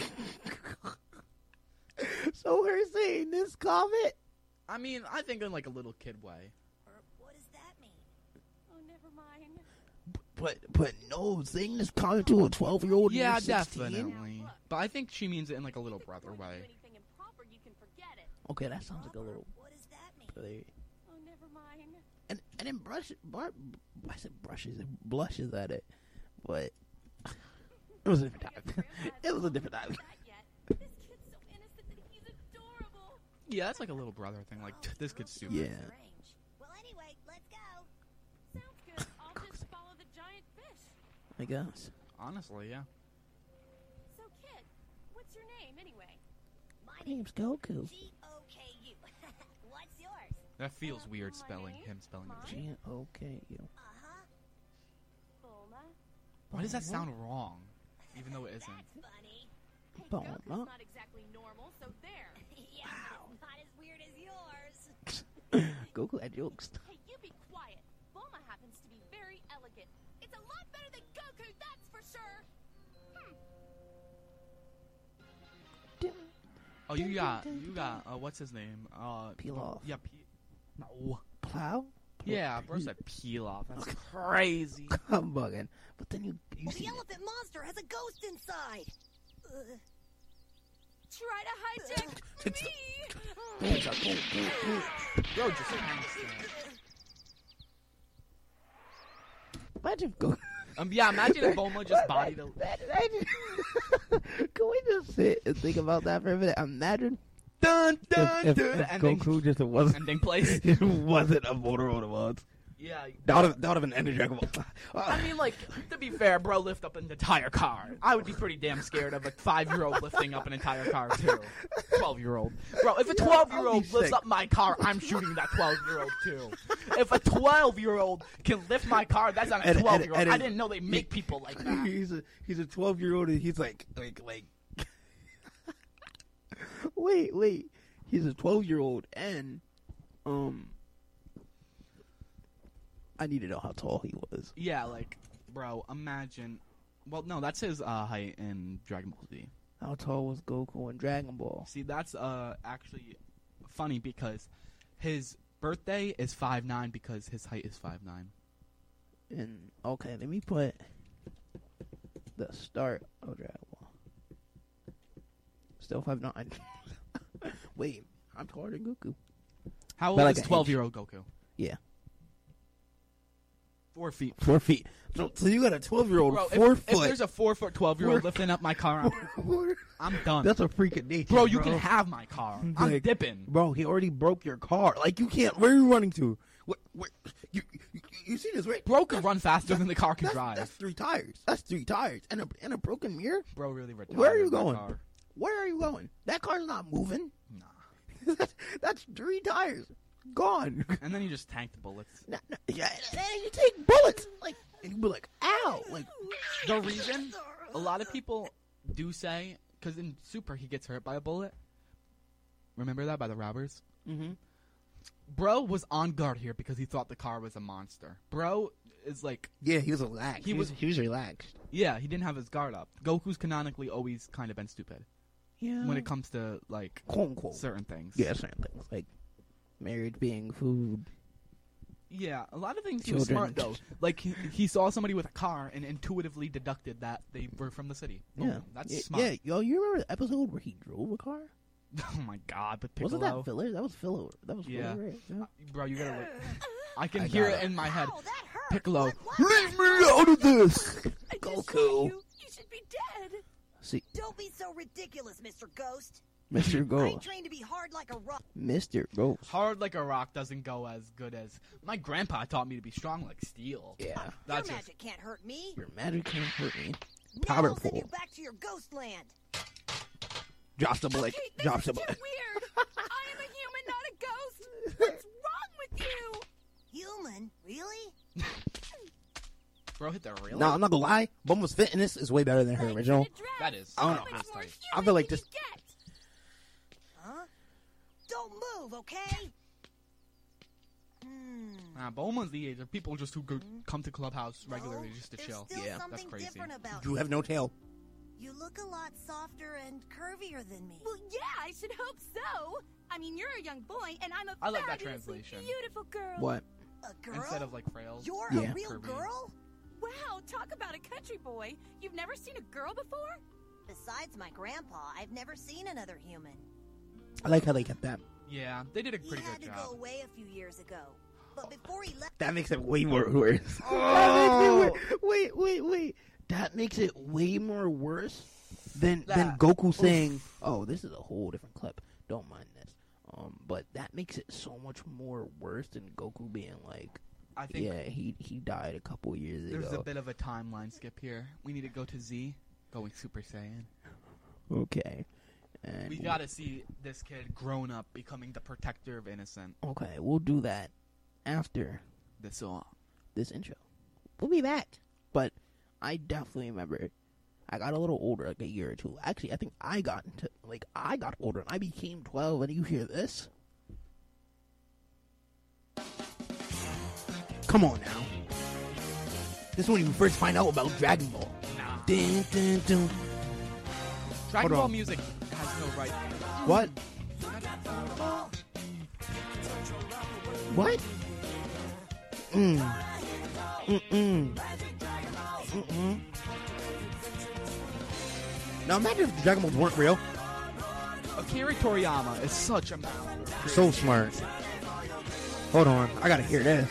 S11: So her saying this comment?
S10: I mean, I think in like a little kid way.
S12: What does that mean?
S13: Oh, never mind.
S11: But but no, saying this comment to a twelve year old.
S10: Yeah,
S11: sixteen?
S10: definitely. But I think she means it in like a little brother way.
S13: Anything improper, you can forget it.
S11: Okay, that sounds like a little.
S12: What does that mean?
S11: Really-
S13: Oh, never mind.
S11: And and then brush bar, I said brushes and blushes at it, but it was a different time. It was a different time.
S13: This kid's so innocent that he's adorable.
S10: Yeah, that's like a little brother thing. Like, this kid's stupid.
S11: Yeah.
S12: Strange. Well, anyway, let's go.
S13: Sounds good. I'll just follow the giant fish.
S11: I guess.
S10: Honestly, yeah.
S13: So, kid, what's your name anyway?
S12: My
S11: Name's Goku.
S12: G O K U. What's yours?
S10: That feels
S13: Uh,
S10: weird
S13: my
S10: spelling,
S13: name?
S10: him spelling it.
S11: G O K U.
S12: Uh-huh.
S13: Bulma.
S10: Why does that sound wrong? Even though it isn't.
S12: That's funny.
S13: Hey,
S11: Bulma.
S13: Goku's not exactly normal, so there.
S12: Yeah, it's not as weird as yours.
S11: Goku had jokes.
S13: Hey, you be quiet. Bulma happens to be very elegant. It's a lot better than Goku, that's for sure. Hmm.
S10: Oh, you got, you got, uh, what's his name? Uh,
S11: Pilaf.
S10: Yeah, P- no.
S11: Plow?
S10: Yeah, bro said Pilaf. That's crazy.
S11: I'm bugging. But then you you
S12: Well,
S11: see
S12: the elephant monster has a ghost inside. Uh,
S13: Try to hijack
S11: It's
S13: me.
S11: Hands up, go, go, go.
S10: Bro, just hands
S11: Imagine if Goku.
S10: Um, yeah, imagine if Bulma just bodied a...
S11: Can we just sit and think about that for a minute? Imagine
S10: Dun, dun,
S11: if, if,
S10: dun,
S11: if
S10: ending,
S11: Goku just wasn't
S10: ending place.
S11: it wasn't a Motorola once.
S10: Yeah.
S11: That would have that would have been ended Dragon Ball.
S10: I mean, like, to be fair, bro, lift up an entire car. I would be pretty damn scared of a five-year-old lifting up an entire car, too. twelve-year-old. Bro, if a twelve-year-old
S11: I'll be
S10: lifts
S11: sick.
S10: up my car, I'm shooting that twelve-year-old, too. If a twelve-year-old can lift my car, that's not a
S11: And- and-
S10: twelve-year-old.
S11: and
S10: I
S11: it-
S10: didn't know they make people like that.
S11: He's a he's a twelve year old and he's like like like. wait wait, he's a twelve year old and um. I need to know how tall he was.
S10: Yeah, like, bro, imagine... Well, no, that's his uh, height in Dragon Ball Z.
S11: How tall was Goku in Dragon Ball?
S10: See, that's uh actually funny because his birthday is five nine because his height is five nine.
S11: And okay, let me put the start of Dragon Ball. Still five nine. Wait, I'm taller than Goku.
S10: How old
S11: But like
S10: is
S11: an
S10: twelve-year-old Goku?
S11: Yeah,
S10: Four feet.
S11: four feet. So, so you got a twelve year old
S10: Bro,
S11: four
S10: if,
S11: foot.
S10: if there's a four-foot twelve-year-old
S11: Four-
S10: lifting up my car, I'm, I'm done.
S11: That's a freak of nature,
S10: bro, you
S11: bro.
S10: can have my car. I'm
S11: Like,
S10: dipping.
S11: Bro, he already broke your car. Like, you can't. Where are you running to? What? Where, you, you you see this, right?
S10: Bro can run faster than the car can
S11: That's,
S10: drive.
S11: that's three tires. That's three tires and a and a broken mirror.
S10: Bro really retired.
S11: Where are you
S10: my
S11: going?
S10: car.
S11: Where are you going? That car's not moving.
S10: Nah.
S11: that's, that's three tires gone.
S10: And then you just tank the bullets.
S11: Nah, nah, yeah, and you take bullets. Like, and you be like, ow. Like,
S10: The reason a lot of people do say, because in Super he gets hurt by a bullet. Remember that by the robbers?
S11: mm-hmm.
S10: Bro was on guard here because he thought the car was a monster. Bro is like,
S11: Yeah, he was relaxed.
S10: He
S11: He, was,
S10: was-
S11: he was relaxed.
S10: yeah, he didn't have his guard up. Goku's canonically always kind of been stupid
S11: Yeah.
S10: when it comes to like
S11: quote unquote.
S10: certain things.
S11: Yeah, certain things like marriage being food.
S10: Yeah, a lot of things he was
S11: Children.
S10: smart though. Like he, he saw somebody with a car and intuitively deducted that they were from the city. Boom.
S11: Yeah,
S10: That's
S11: yeah,
S10: smart.
S11: Yeah, yo, you remember the episode where he drove a car?
S10: Oh my god, but Piccolo.
S11: Wasn't that filler? That was filler. That was
S10: Yeah.
S11: filler, right? Yeah.
S10: Bro, you gotta look. I can
S11: I
S10: hear
S11: got
S10: it in my head.
S12: Ow, that hurt.
S10: Piccolo.
S12: What- what
S11: Leave me out of this,
S13: I just saw
S11: Goku.
S13: you. You should be dead.
S11: See,
S12: Don't be so ridiculous, Mister Ghost.
S11: Mister
S12: I ain't
S11: Ghost.
S12: trained to be hard like a rock.
S11: Mister Ghost.
S10: Hard like a rock doesn't go as good as my grandpa taught me to be strong like steel.
S11: Yeah.
S10: That's
S12: Your
S10: just
S12: magic can't hurt me.
S11: Your magic can't hurt me.
S12: Now I'll send
S11: Powerful.
S12: you back to your ghost land.
S11: Drops the bullet.
S13: Okay, this
S11: Drops
S13: is
S11: the
S13: too
S11: bullet.
S13: weird. I am a human, not a ghost. What's wrong with you?
S12: Human? Really?
S10: bro hit the real.
S11: No, I'm not gonna lie. Bulma's fitness is way better than her original.
S10: That is.
S11: I don't
S10: that
S11: know.
S10: is tight.
S11: I feel like this.
S12: Huh? Don't move, okay? Hmm.
S10: Nah, Bulma's the age of people just who go, come to Clubhouse regularly just to
S12: There's
S10: chill.
S12: still
S10: Yeah,
S12: something
S10: that's crazy.
S12: different about
S11: You have no tail.
S12: You look a lot softer and curvier than me.
S13: Well, yeah, I should hope so. I mean, you're a young boy, and I'm a
S10: I like that
S13: fabulously
S10: translation.
S13: beautiful girl.
S11: What?
S12: A girl?
S10: Instead of like frails.
S12: You're
S11: Yeah.
S12: a real
S10: Curvy.
S12: girl?
S13: Wow, talk about a country boy. You've never seen a girl before?
S12: Besides my grandpa, I've never seen another human.
S11: I like how they kept that.
S10: Yeah, they did a
S12: He
S10: pretty
S12: had
S10: good
S12: to
S10: job.
S12: go away a few years ago. But before he left,
S11: That makes it way more worse.
S10: Oh!
S11: That makes it way, wait, wait, wait. That makes it way more worse than than
S10: That-
S11: Goku
S10: Oof.
S11: saying, "Oh, this is a whole different clip. Don't mind this." Um, but that makes it so much more worse than Goku being like,
S10: I think
S11: "Yeah, he he died a couple years
S10: there's
S11: ago."
S10: a bit of a timeline skip here. We need to go to Z, going Super Saiyan.
S11: Okay, and
S10: We gotta see this kid grown up, becoming the protector of innocent.
S11: okay, we'll do that after
S10: The song.
S11: this intro. We'll be back. But I definitely remember I got a little older, like a year or two. Actually, I think I got into, like, I got older and I became twelve, and you hear this? Come on now. This is when you first find out about Dragon Ball.
S10: Nah.
S11: Dun, dun, dun.
S10: Dragon
S11: Hold
S10: Ball
S11: on.
S10: music has no right.
S11: What? What? Mm. Mm-mm. Mm-mm. Now imagine if Dragon Balls weren't real.
S10: Akira Toriyama is such a master.
S11: So smart. Hold on, I gotta hear this.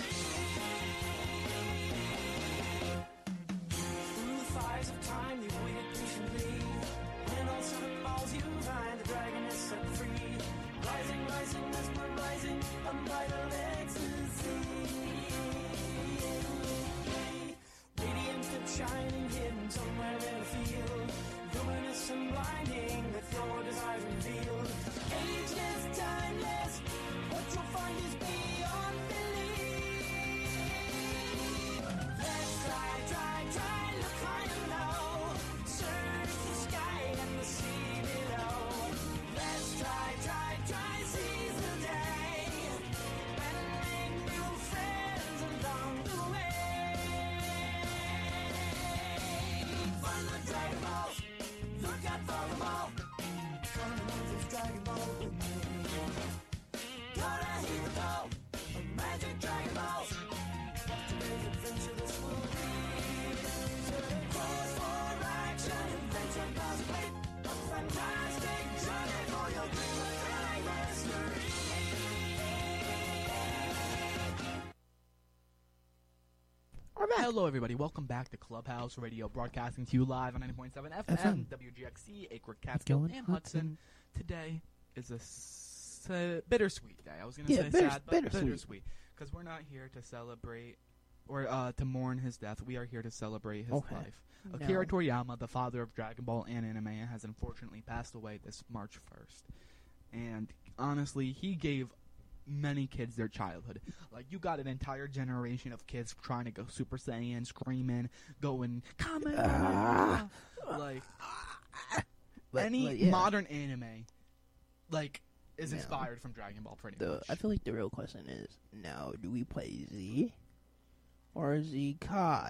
S10: Hello, everybody. Welcome back to Clubhouse Radio, broadcasting to you live on ninety point seven F M,
S11: F M.
S10: W G X C, Acre, Catskill,
S11: Going
S10: and Hudson. Today is a s- uh, bittersweet day. I was going to
S11: Yeah,
S10: say
S11: bitter-
S10: sad, but
S11: bittersweet.
S10: bittersweet. Because we're not here to celebrate or uh, to mourn his death. We are here to celebrate his
S11: Okay.
S10: life.
S11: No.
S10: Akira Toriyama, the father of Dragon Ball and anime, has unfortunately passed away this March first. And honestly, he gave many kids their childhood. Like, you got an entire generation of kids trying to go Super Saiyan, screaming, going, Kamen
S11: Ah.
S10: Rider! Like,
S11: But-
S10: any
S11: but yeah.
S10: modern anime, like, is
S11: Yeah.
S10: inspired from Dragon Ball, pretty
S11: The,
S10: much.
S11: I feel like the real question is, now, do we play Z or Z Kai?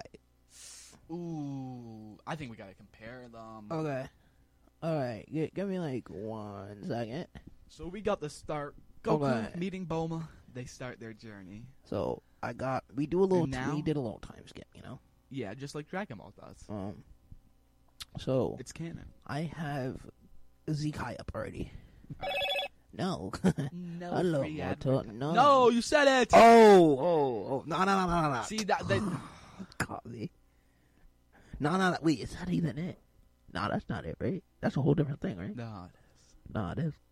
S10: Ooh, I think we gotta compare them.
S11: Okay. Alright, g- give me like one second.
S10: So we got the start. Goku
S11: Okay.
S10: meeting Bulma. They start their journey.
S11: So, I got, we do a little,
S10: And now-
S11: we did a little time skip, you know?
S10: Yeah, just like Dragon Ball does.
S11: Um, so,
S10: It's canon.
S11: I have Z Kai up already. No.
S10: No
S11: Hello,
S10: free
S11: Moto.
S10: advert-
S11: No.
S10: No, you said it.
S11: Oh, oh, oh. No, no, no, no, no, no.
S10: See that? that
S11: Copy. No, no, no. Wait, is that even it? No, that's not it, right? That's a whole different thing, right?
S10: no, it is.
S11: No, it is.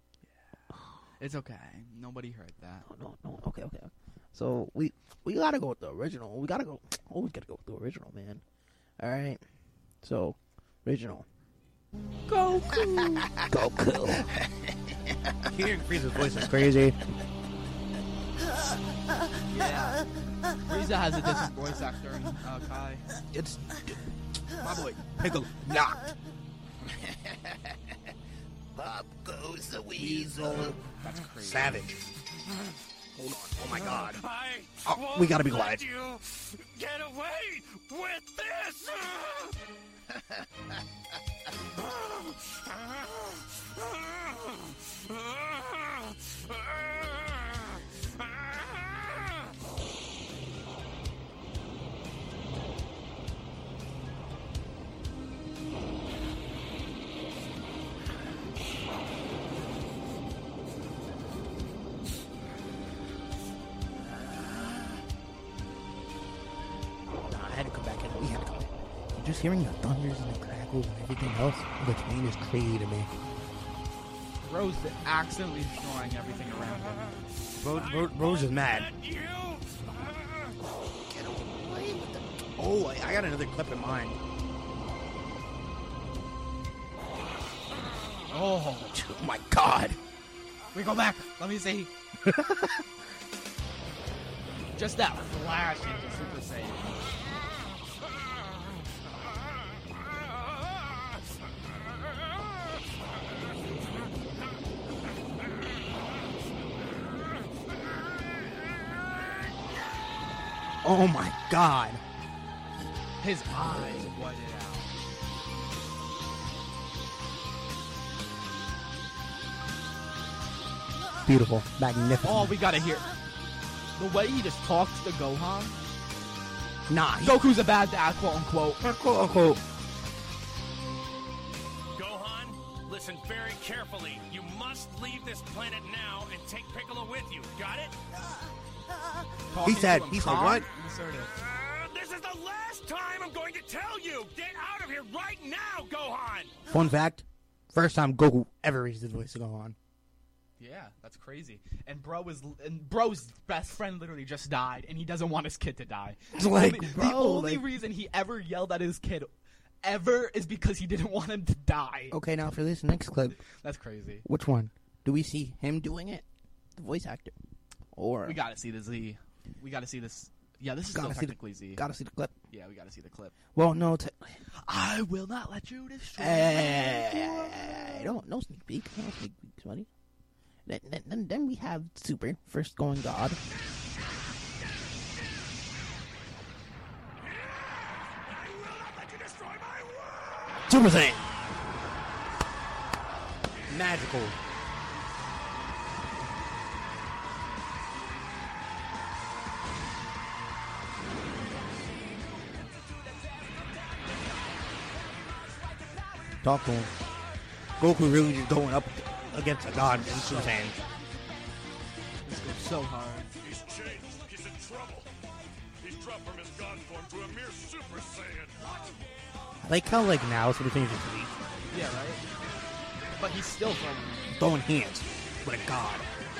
S10: It's okay. Nobody heard that.
S11: No, no, no. Okay, okay. So we we gotta go with the original. We gotta go. Always gotta go with the original, man. All right. So, original. Goku. Goku. Hearing Frieza's voice is crazy.
S10: Yeah. Frieza has a different voice actor in uh, Kai.
S11: It's my boy Piccolo. Nah. Pop goes the weasel.
S10: That's crazy.
S11: Savage. Hold on. Oh my God.
S9: I
S11: Oh, we gotta be quiet.
S9: let you get away with this.
S11: Nah, I had to come back in. We had to come in. Just hearing the thunders and the crackles and everything else, the train is crazy to me.
S10: Rose accidentally destroying everything around him.
S11: Rose, Rose, Rose is mad. Oh, I, I got another clip in mind.
S10: Oh.
S11: Oh my God.
S10: We go back. Let me see. Just that flash into Super Saiyan.
S11: Oh my God.
S10: His eyes whited out.
S11: Beautiful. Magnificent.
S10: Oh, we gotta hear the way he just talks to Gohan.
S11: Nah. He,
S10: Goku's a bad dad, quote unquote.
S11: quote unquote.
S9: Gohan, listen very carefully. You must leave this planet now and take Piccolo with you. Got it?
S10: Talking
S11: He said,
S10: to him
S11: he said
S10: calm
S11: what?
S10: and assertive.
S9: Uh, this is the last time I'm going to tell you. Get out of here right now, Gohan.
S11: Fun fact: first time Goku ever raised his voice to Gohan.
S10: Yeah, that's crazy. And bro is and bro's best friend literally just died, and he doesn't want his kid to die.
S11: It's like,
S10: only,
S11: bro,
S10: the only
S11: like-
S10: reason he ever yelled at his kid ever is because he didn't want him to die.
S11: Okay, now for this next clip,
S10: That's crazy.
S11: which one? Do we see him doing it, the voice actor, or
S10: We gotta see the Z. We gotta see this. Yeah, this is still
S11: Gotta see the-
S10: technically Z.
S11: gotta see the clip?
S10: Yeah, we gotta see the clip.
S11: Well, no. T-
S10: I will not let you destroy.
S11: Hey, don't no sneak peek, no sneak peeks, buddy. Then, then, then, then we have Super first going God. Super Saiyan. Magical. Talk to him. Goku really just going up against a god in Super Saiyan.
S10: This goes so hard.
S14: He's changed. He's in trouble. He's dropped from his god form to a mere Super Saiyan.
S11: I like how like now Super Saiyan is just weak,
S10: Yeah, right. But he's still from.
S11: throwing hands with a god.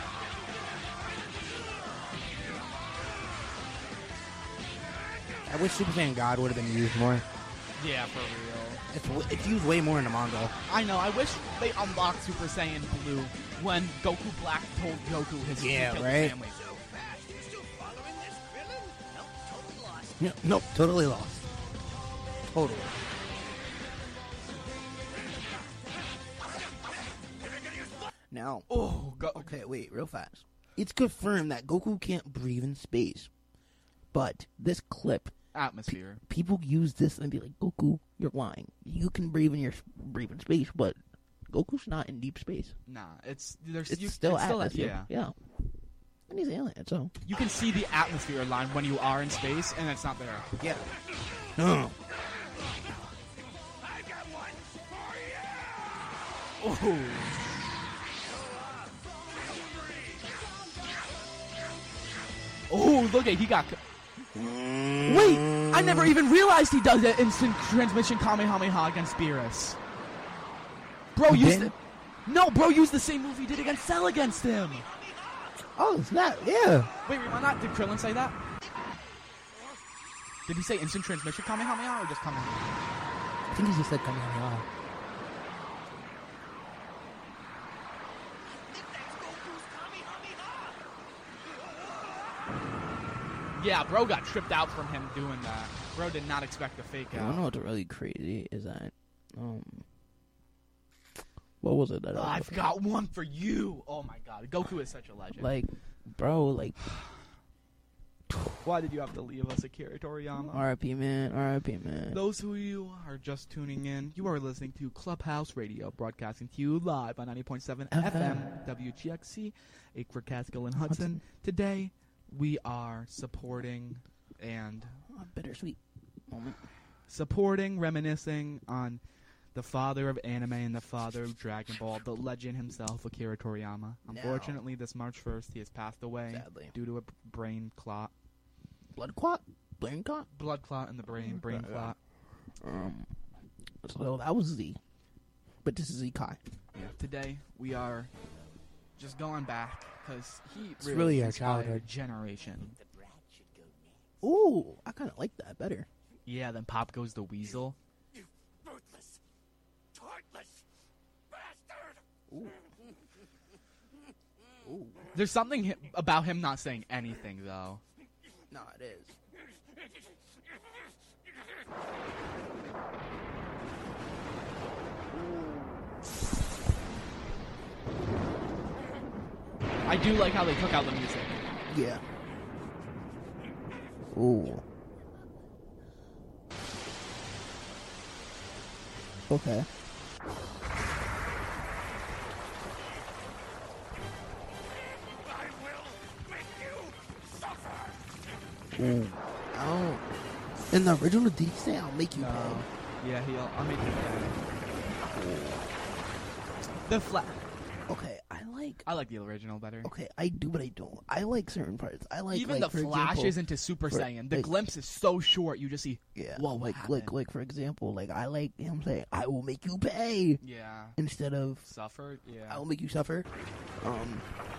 S11: I wish Super Saiyan God would have been used more.
S10: Yeah, for real.
S11: It's w- it's used way more in the manga.
S10: I know. I wish they unlocked Super Saiyan Blue when Goku Black told Goku his
S11: Yeah,
S10: he killed
S11: right?
S10: his family.
S11: No, nope, totally lost. Totally. Now,
S10: oh, go-
S11: okay, wait, real fast. It's confirmed that Goku can't breathe in space, but this clip,
S10: Atmosphere.
S11: pe- people use this and be like, Goku, you're lying. You can breathe in your breathe in space, but Goku's not in deep space.
S10: Nah, it's there's
S11: It's
S10: you,
S11: still
S10: it's still
S11: atmosphere.
S10: yeah.
S11: yeah. And he's alien, so
S10: You can see the atmosphere line when you are in space, and it's not there.
S11: yeah. No.
S10: Oh. Oh, look at he got. Wait, I never even realized he does that instant transmission Kamehameha against Beerus. Bro,
S11: You
S10: used
S11: didn't?
S10: it. No, bro, use the same move he did against Cell against him.
S11: Oh, snap, yeah.
S10: Wait, wait, why not? Did Krillin say that? Did he say instant transmission Kamehameha or just Kamehameha?
S11: I think he just said Kamehameha.
S10: Yeah, bro got tripped out from him doing that. Bro did not expect the fake
S11: I
S10: out.
S11: don't know what's really crazy is that, um, what was it that
S10: Oh,
S11: I
S10: I've got one for you. Oh my god, Goku is such a legend.
S11: Like, bro, like,
S10: why did you have to leave us, Akira Toriyama?
S11: R I P man, R I P man.
S10: Those who you are just tuning in, you are listening to Clubhouse Radio, broadcasting to you live on ninety point seven F M, W G X C, Acre, Catskill, and Hudson. Hudson. Today, we are supporting and
S11: oh, bittersweet moment.
S10: Supporting, reminiscing on the father of anime and the father of Dragon Ball, the legend himself, Akira Toriyama. Unfortunately, this March first, he has passed away
S11: Sadly.
S10: due to a brain clot.
S11: Blood clot? Brain clot?
S10: Blood clot in the brain, brain
S11: Yeah.
S10: clot.
S11: Um, so that was Z. But this is Z Kai.
S10: Yeah, today, we are just going back, because he
S11: It's
S10: really,
S11: really our
S10: inspired
S11: childhood.
S10: a generation.
S11: Ooh, I kind of like that better.
S10: Yeah, then Pop Goes the Weasel.
S14: Ruthless, heartless bastard!
S11: Ooh. Ooh.
S10: There's something hi- about him not saying anything, though.
S11: No, it is.
S10: I do like how they took out the music.
S11: Yeah. Ooh. Okay.
S14: I will make you suffer!
S11: Ooh. I don't. In the original, did he say I'll make you
S10: No.
S11: pay?
S10: Yeah, he'll. I'll make you pay. The flat.
S11: Okay, I like.
S10: I like the original better.
S11: Okay, I do, but I don't. I like certain parts. I like
S10: Even
S11: like,
S10: the
S11: for
S10: flashes
S11: example,
S10: into Super
S11: for-
S10: Saiyan. The
S11: like-
S10: glimpse is so short. You just see.
S11: Yeah.
S10: Whoa, what
S11: like
S10: happened?
S11: like like for example, like I like him saying, "I will make you pay."
S10: Yeah.
S11: Instead of
S10: Suffer. Yeah.
S11: I will make you suffer. Um.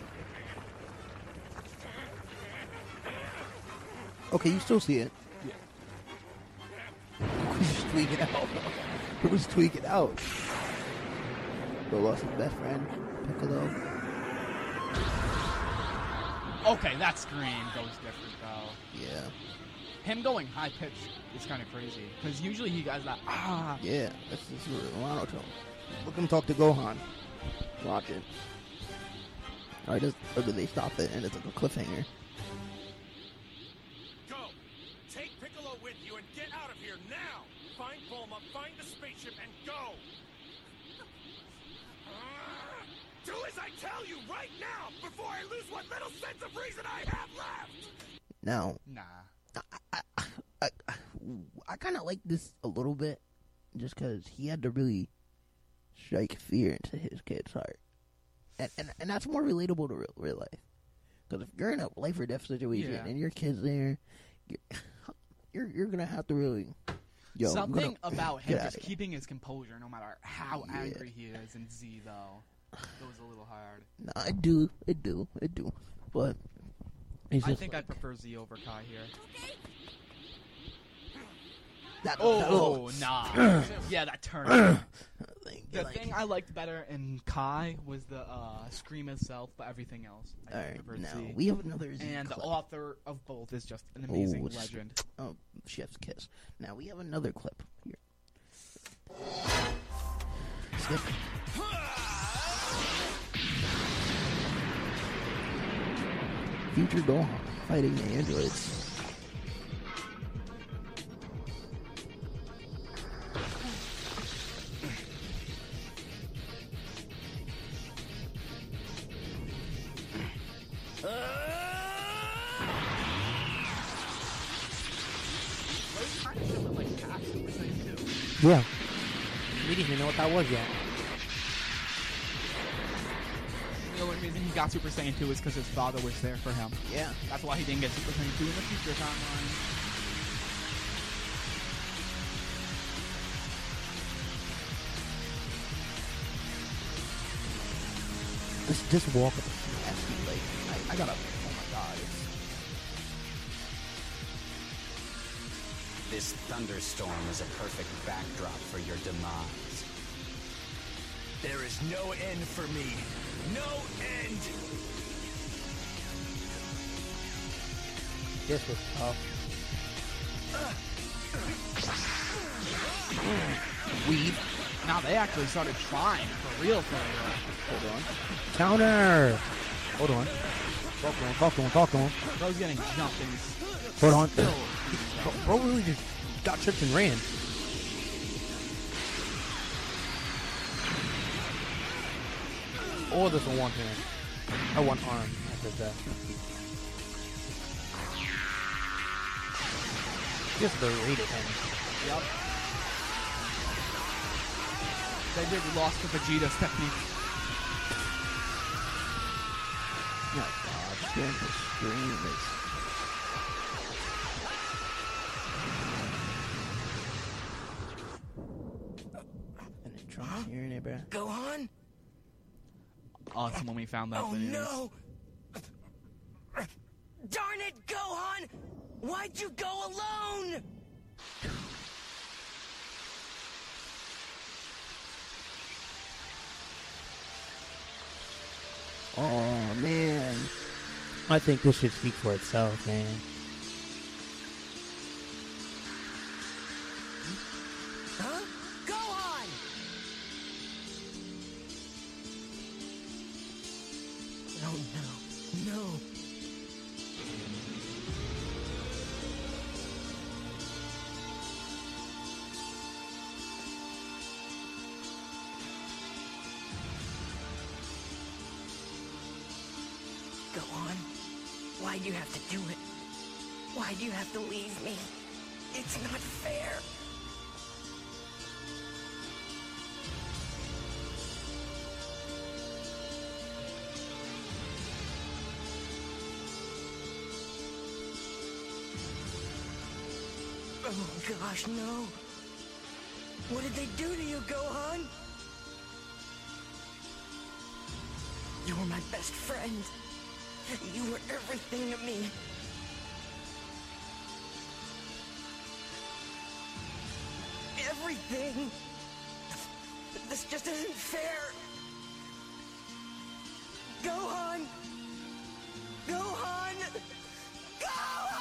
S11: Okay, you still see it.
S10: Yeah.
S11: He was just tweaking out. He was tweaking out. But lost his best friend, Piccolo.
S10: Okay, that scream goes different though.
S11: Yeah.
S10: Him going high pitched is kind of crazy because usually he guys that ah.
S11: Yeah, that's just what Naruto. Look him talk to Gohan. Watch it. Or, does, or do they stop it and it's like a cliffhanger?
S14: Go! Take Piccolo with you and get out of here now! Find Bulma, find the spaceship, and go! Do as I tell you right now before I lose what little sense of reason I have left!
S11: Now,
S10: Nah.
S11: I, I, I kind of like this a little bit just because he had to really strike fear into his kid's heart. And, and, and that's more relatable to real, real life. Because if you're in a life or death situation
S10: Yeah.
S11: and your kid's there, you're, you're, you're going to have to really... Yo, I'm
S10: Something
S11: gonna-
S10: about him
S11: get
S10: just
S11: outta here.
S10: keeping his composure no matter how
S11: Yeah.
S10: angry he is in Z though. Goes a little hard.
S11: No, I do. I do. I do. But... It's
S10: I
S11: just
S10: think
S11: like,
S10: I prefer Z over Kai here.
S11: that,
S10: Oh,
S11: that,
S10: nah. Yeah, that turn.
S11: thing,
S10: The
S11: like-
S10: thing I liked better in Kai was the uh, scream itself, but everything else I
S11: Alright,
S10: preferred
S11: now
S10: Z.
S11: we have another Z
S10: And the
S11: clip.
S10: author of both is just an amazing
S11: Oh, it's-
S10: legend.
S11: Oh, chef's kiss. Now we have another clip here. Skip. Future Gohan fighting the androids. Yeah. We didn't even know what that was yet.
S10: The only reason he got Super Saiyan two is because his father was there for him.
S11: Yeah.
S10: That's why he didn't get Super Saiyan two in the future timeline.
S11: This this walk up nasty. Like I, I gotta. Oh my god. It's,
S15: This thunderstorm is a perfect backdrop for your demise.
S16: There is no end for me. No end!
S11: this was tough.
S10: Weave. Now they actually started trying for real, for real.
S11: Hold on. Counter. Hold on. Talk to him. Talk to him. Talk to him.
S10: Bro's getting jumped and he's
S11: Hold on.
S10: still.
S11: Bro, bro really just got tripped and ran. All this on one hand. Or one arm, I said that. Just berated him.
S10: Yep. They did lost to Vegeta's technique.
S11: Oh god, just going to scream is. And then Trump's hearing it, bro.
S16: Gohan?
S10: Awesome when we found out
S16: Oh
S10: the news.
S16: no! Darn it, Gohan! Why'd you go alone?
S11: Oh man. I think this should speak for itself, man.
S16: Huh? Gohan! Oh no, no. Gohan, why do you have to do it? Why do you have to leave me? It's not fair. Oh gosh, no. What did they do to you, Gohan? You were my best friend. You were everything to me. Everything. This just isn't fair. Gohan! Gohan! Gohan!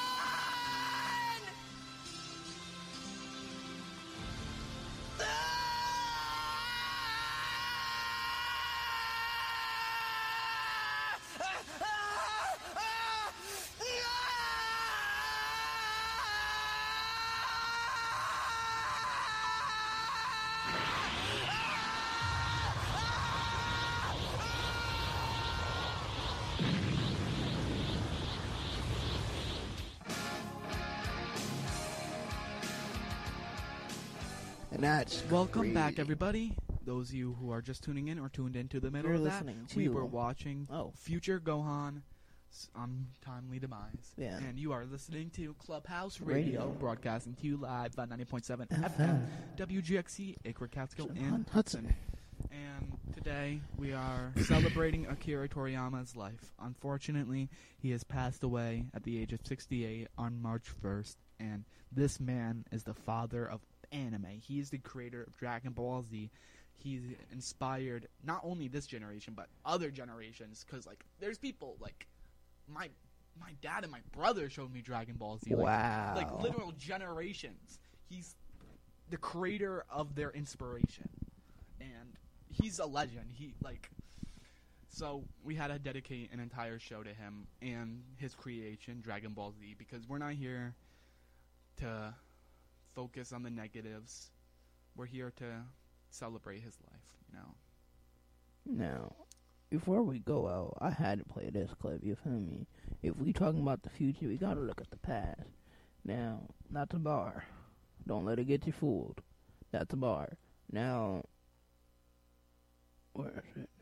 S11: And that's
S10: Welcome
S11: crazy.
S10: back, everybody. Those of you who are just tuning in or tuned into the middle
S11: You're
S10: of that,
S11: listening
S10: we
S11: to-
S10: were watching
S11: Oh.
S10: Future Gohan Untimely Demise.
S11: Yeah.
S10: And you are listening to Clubhouse Radio,
S11: Radio.
S10: broadcasting to you live on ninety point seven
S11: F
S10: F
S11: M.
S10: M, W G X C, Acre Catskill, and
S11: Hudson.
S10: Hudson. And today we are celebrating Akira Toriyama's life. Unfortunately, he has passed away at the age of sixty-eight on March first, and this man is the father of anime. He is the creator of Dragon Ball Z. He's inspired not only this generation, but other generations, because, like, there's people, like, my my dad and my brother showed me Dragon Ball Z. Like,
S11: Wow.
S10: Like, literal generations. He's the creator of their inspiration. And he's a legend. He, like... So, we had to dedicate an entire show to him and his creation, Dragon Ball Z, because we're not here to focus on the negatives. We're here to celebrate his life, you know?
S11: Now, before we go out, I had to play this clip, you feel me? If we talking about the future, we gotta look at the past. Now, that's a bar. Don't let it get you fooled. That's a bar. Now, where is it?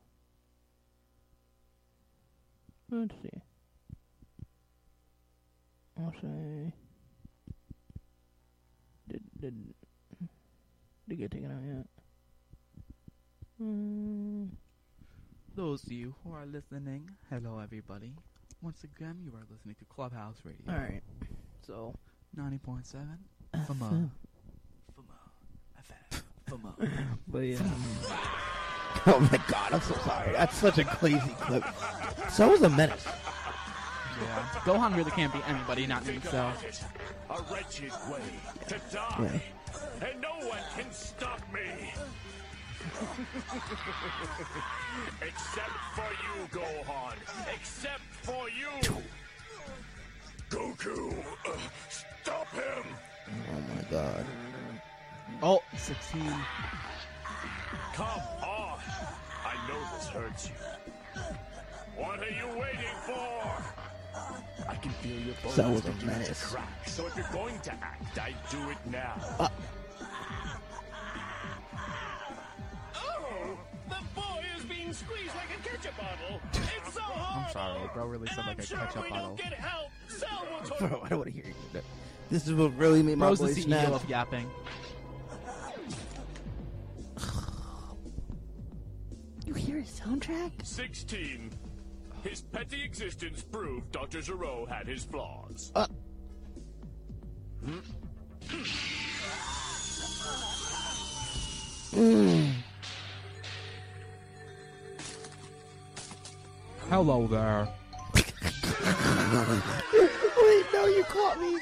S11: Let's see. I'll say... Did, did, did it get taken out yet? Mm.
S10: those of you who are listening, hello everybody. Once again, you are listening to Clubhouse Radio.
S11: All right. So
S10: ninety point seven.
S11: F
S10: F M.
S11: M.
S10: F M. F M.
S11: But yeah. Oh my god, I'm so sorry. That's such a crazy clip. So was a menace.
S10: Yeah. Gohan really can't be anybody, not himself.
S14: A wretched way to die.
S11: Yeah.
S14: And no one can stop me. Except for you, Gohan. Except for you. Goku, uh, stop him.
S11: Oh my god.
S10: Oh, sixteen.
S14: Come on. I know this hurts you. What are you waiting for? I can feel your bones
S11: That was a
S14: beginning to
S11: menace.
S14: crack. So if you're going to act, I do it now.
S11: Uh.
S14: Oh, the boy is being squeezed like a ketchup bottle. It's so hard.
S10: I'm sorry, bro. Really said like a
S14: sure
S10: ketchup
S14: we
S10: bottle.
S14: don't get help. Cell will talk.
S11: Bro, I don't want to hear you. This is what really made my
S10: Bro's the
S11: voice
S10: C E O
S11: snap.
S10: of yapping.
S11: You hear his soundtrack?
S14: sixteen. His petty existence proved Doctor Zero had his flaws.
S11: Uh. Mm.
S10: Hello there.
S11: Wait, no, you caught me.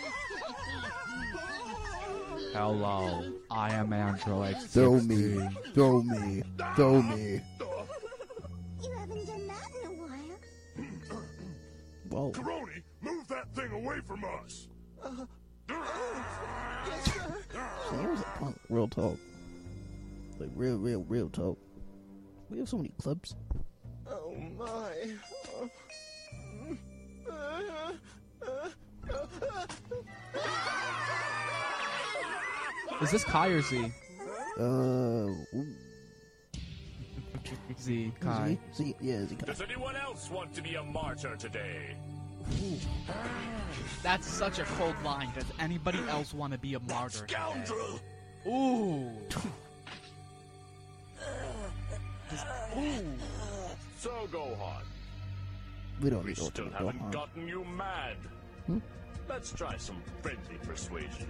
S10: Hello. I am Android.
S11: Throw me, throw me, throw me.
S12: You haven't done that in a while.
S11: Whoa.
S14: Karoni, move that thing away from us.
S12: Uh, yes, sir.
S11: Sam was a punk, real talk. Like, real, real, real talk. We have so many clips.
S9: Oh my.
S10: Is this Kai or Z?
S11: Uh, ooh.
S10: Z, Kai.
S11: Z, Z, yeah, Z, Kai.
S14: Does anyone else want to be a martyr today?
S10: Ooh. That's such a cold line. Does anybody else want to be a martyr?
S14: Scoundrel!
S10: Ooh. Just, ooh.
S14: So, Gohan,
S11: We don't
S14: we
S11: need to
S14: still
S11: go
S14: haven't
S11: on.
S14: gotten you mad.
S11: Hmm?
S14: Let's try some friendly persuasion.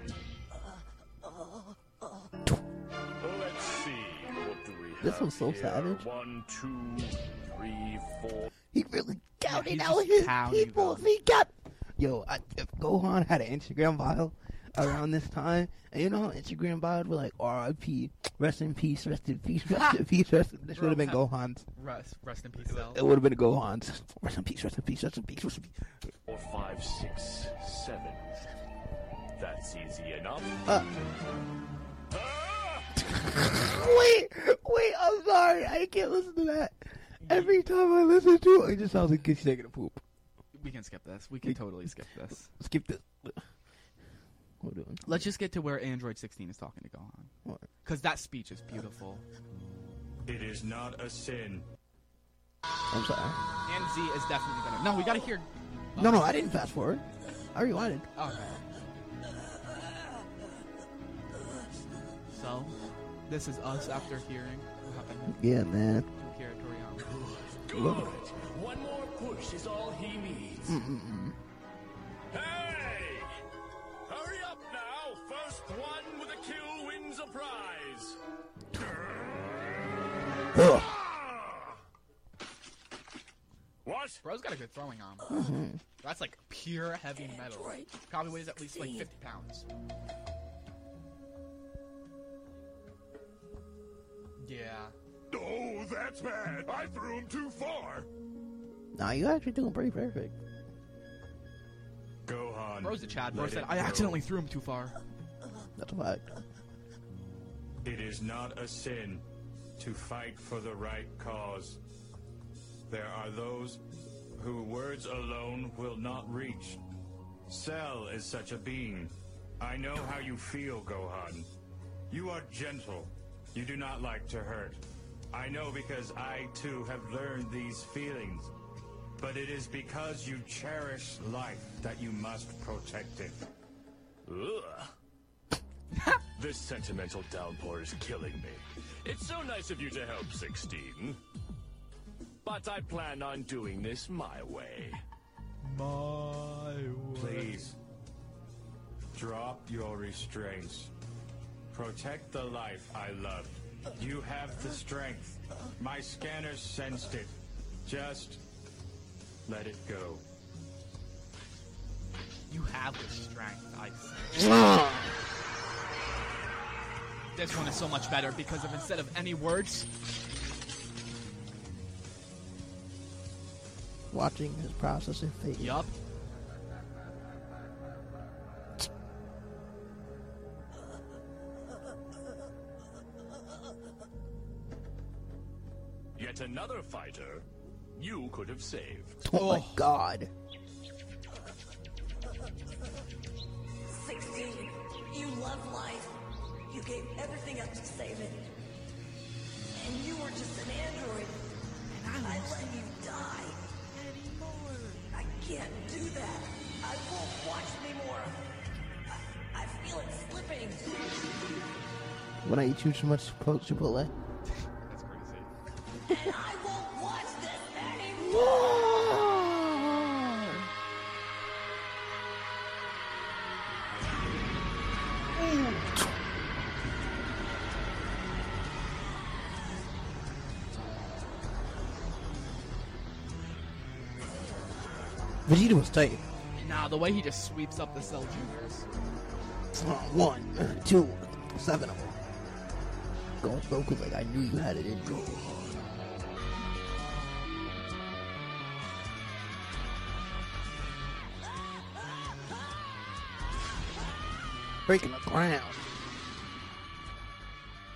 S14: Let's see, what do we have
S11: This was so
S14: here?
S11: savage.
S14: One, two, three, four.
S11: He really counted
S10: he's
S11: out
S10: just
S11: his
S10: counting
S11: people.
S10: them.
S11: He got. Yo, I, if Gohan had an Instagram bio around this time, and you know how Instagram bio would be like R I P, rest in peace, rest in peace, rest in peace, rest in This would have been Gohan's.
S10: Rest, rest in peace, Cell.
S11: It would have been Gohan's. Rest in peace, rest in peace, rest in peace, rest in peace.
S14: Four, five, six, seven. That's easy enough.
S11: Uh.
S14: Ah!
S11: Wait, wait, I'm sorry. I can't listen to that. Every time I listen to it, it just sounds like he's taking a poop.
S10: We can skip this. We can totally skip this.
S11: Skip this. What are we doing?
S10: Let's just get to where Android sixteen is talking to Gohan.
S11: What?
S10: Because that speech is beautiful.
S14: It is not a sin.
S11: I'm sorry.
S10: And Z is definitely gonna. No, we gotta hear.
S11: No, no, I didn't fast forward. I rewinded.
S10: Okay. So, this is us after hearing what happened
S11: Yeah, man.
S10: to Akira Toriyama.
S14: Good. One more push is all he needs.
S11: Mm-mm-mm.
S14: Hey! Hurry up now! First one with a kill wins a prize.
S11: Ugh.
S14: What?
S10: Bro's got a good throwing arm.
S11: Mhm.
S10: That's like pure heavy metal. Probably weighs at least like fifty pounds. Yeah.
S14: Oh, that's bad. I threw him too far.
S11: Nah, you actually doing pretty perfect.
S14: Gohan.
S10: Bro's a Chad. Bro
S14: let
S10: said,
S14: it
S10: I
S14: go.
S10: accidentally threw him too far.
S11: That's a fact.
S14: It is not a sin to fight for the right cause. There are those who words alone will not reach. Cell is such a being. I know how you feel, Gohan. You are gentle. You do not like to hurt. I know because I too have learned these feelings. But it is because you cherish life that you must protect it. Ugh. This sentimental downpour is killing me. It's so nice of you to help, sixteen.
S17: but I plan on doing this my way.
S10: My way.
S14: Please, drop your restraints. Protect the life I love. You have the strength. My scanners sensed it. Just let it go.
S10: You have the strength, I say. This one is so much better because of instead of any words.
S11: Watching his processor fade.
S10: Yup.
S17: Yet another fighter you could have saved.
S11: Oh, my god.
S16: sixteen. You loved life. You gave everything up to save it. And you were just an android. And I let you die. Anymore. I can't do that. I won't watch anymore. I, I feel it slipping.
S11: When I eat too much Chipotle.
S16: And I won't watch this anymore.
S11: Vegeta was tight.
S10: Nah, the way he just sweeps up the Cell Juniors.
S11: Uh, one, two, seven of them. Going Goku like I knew you had it in you. Breaking the ground.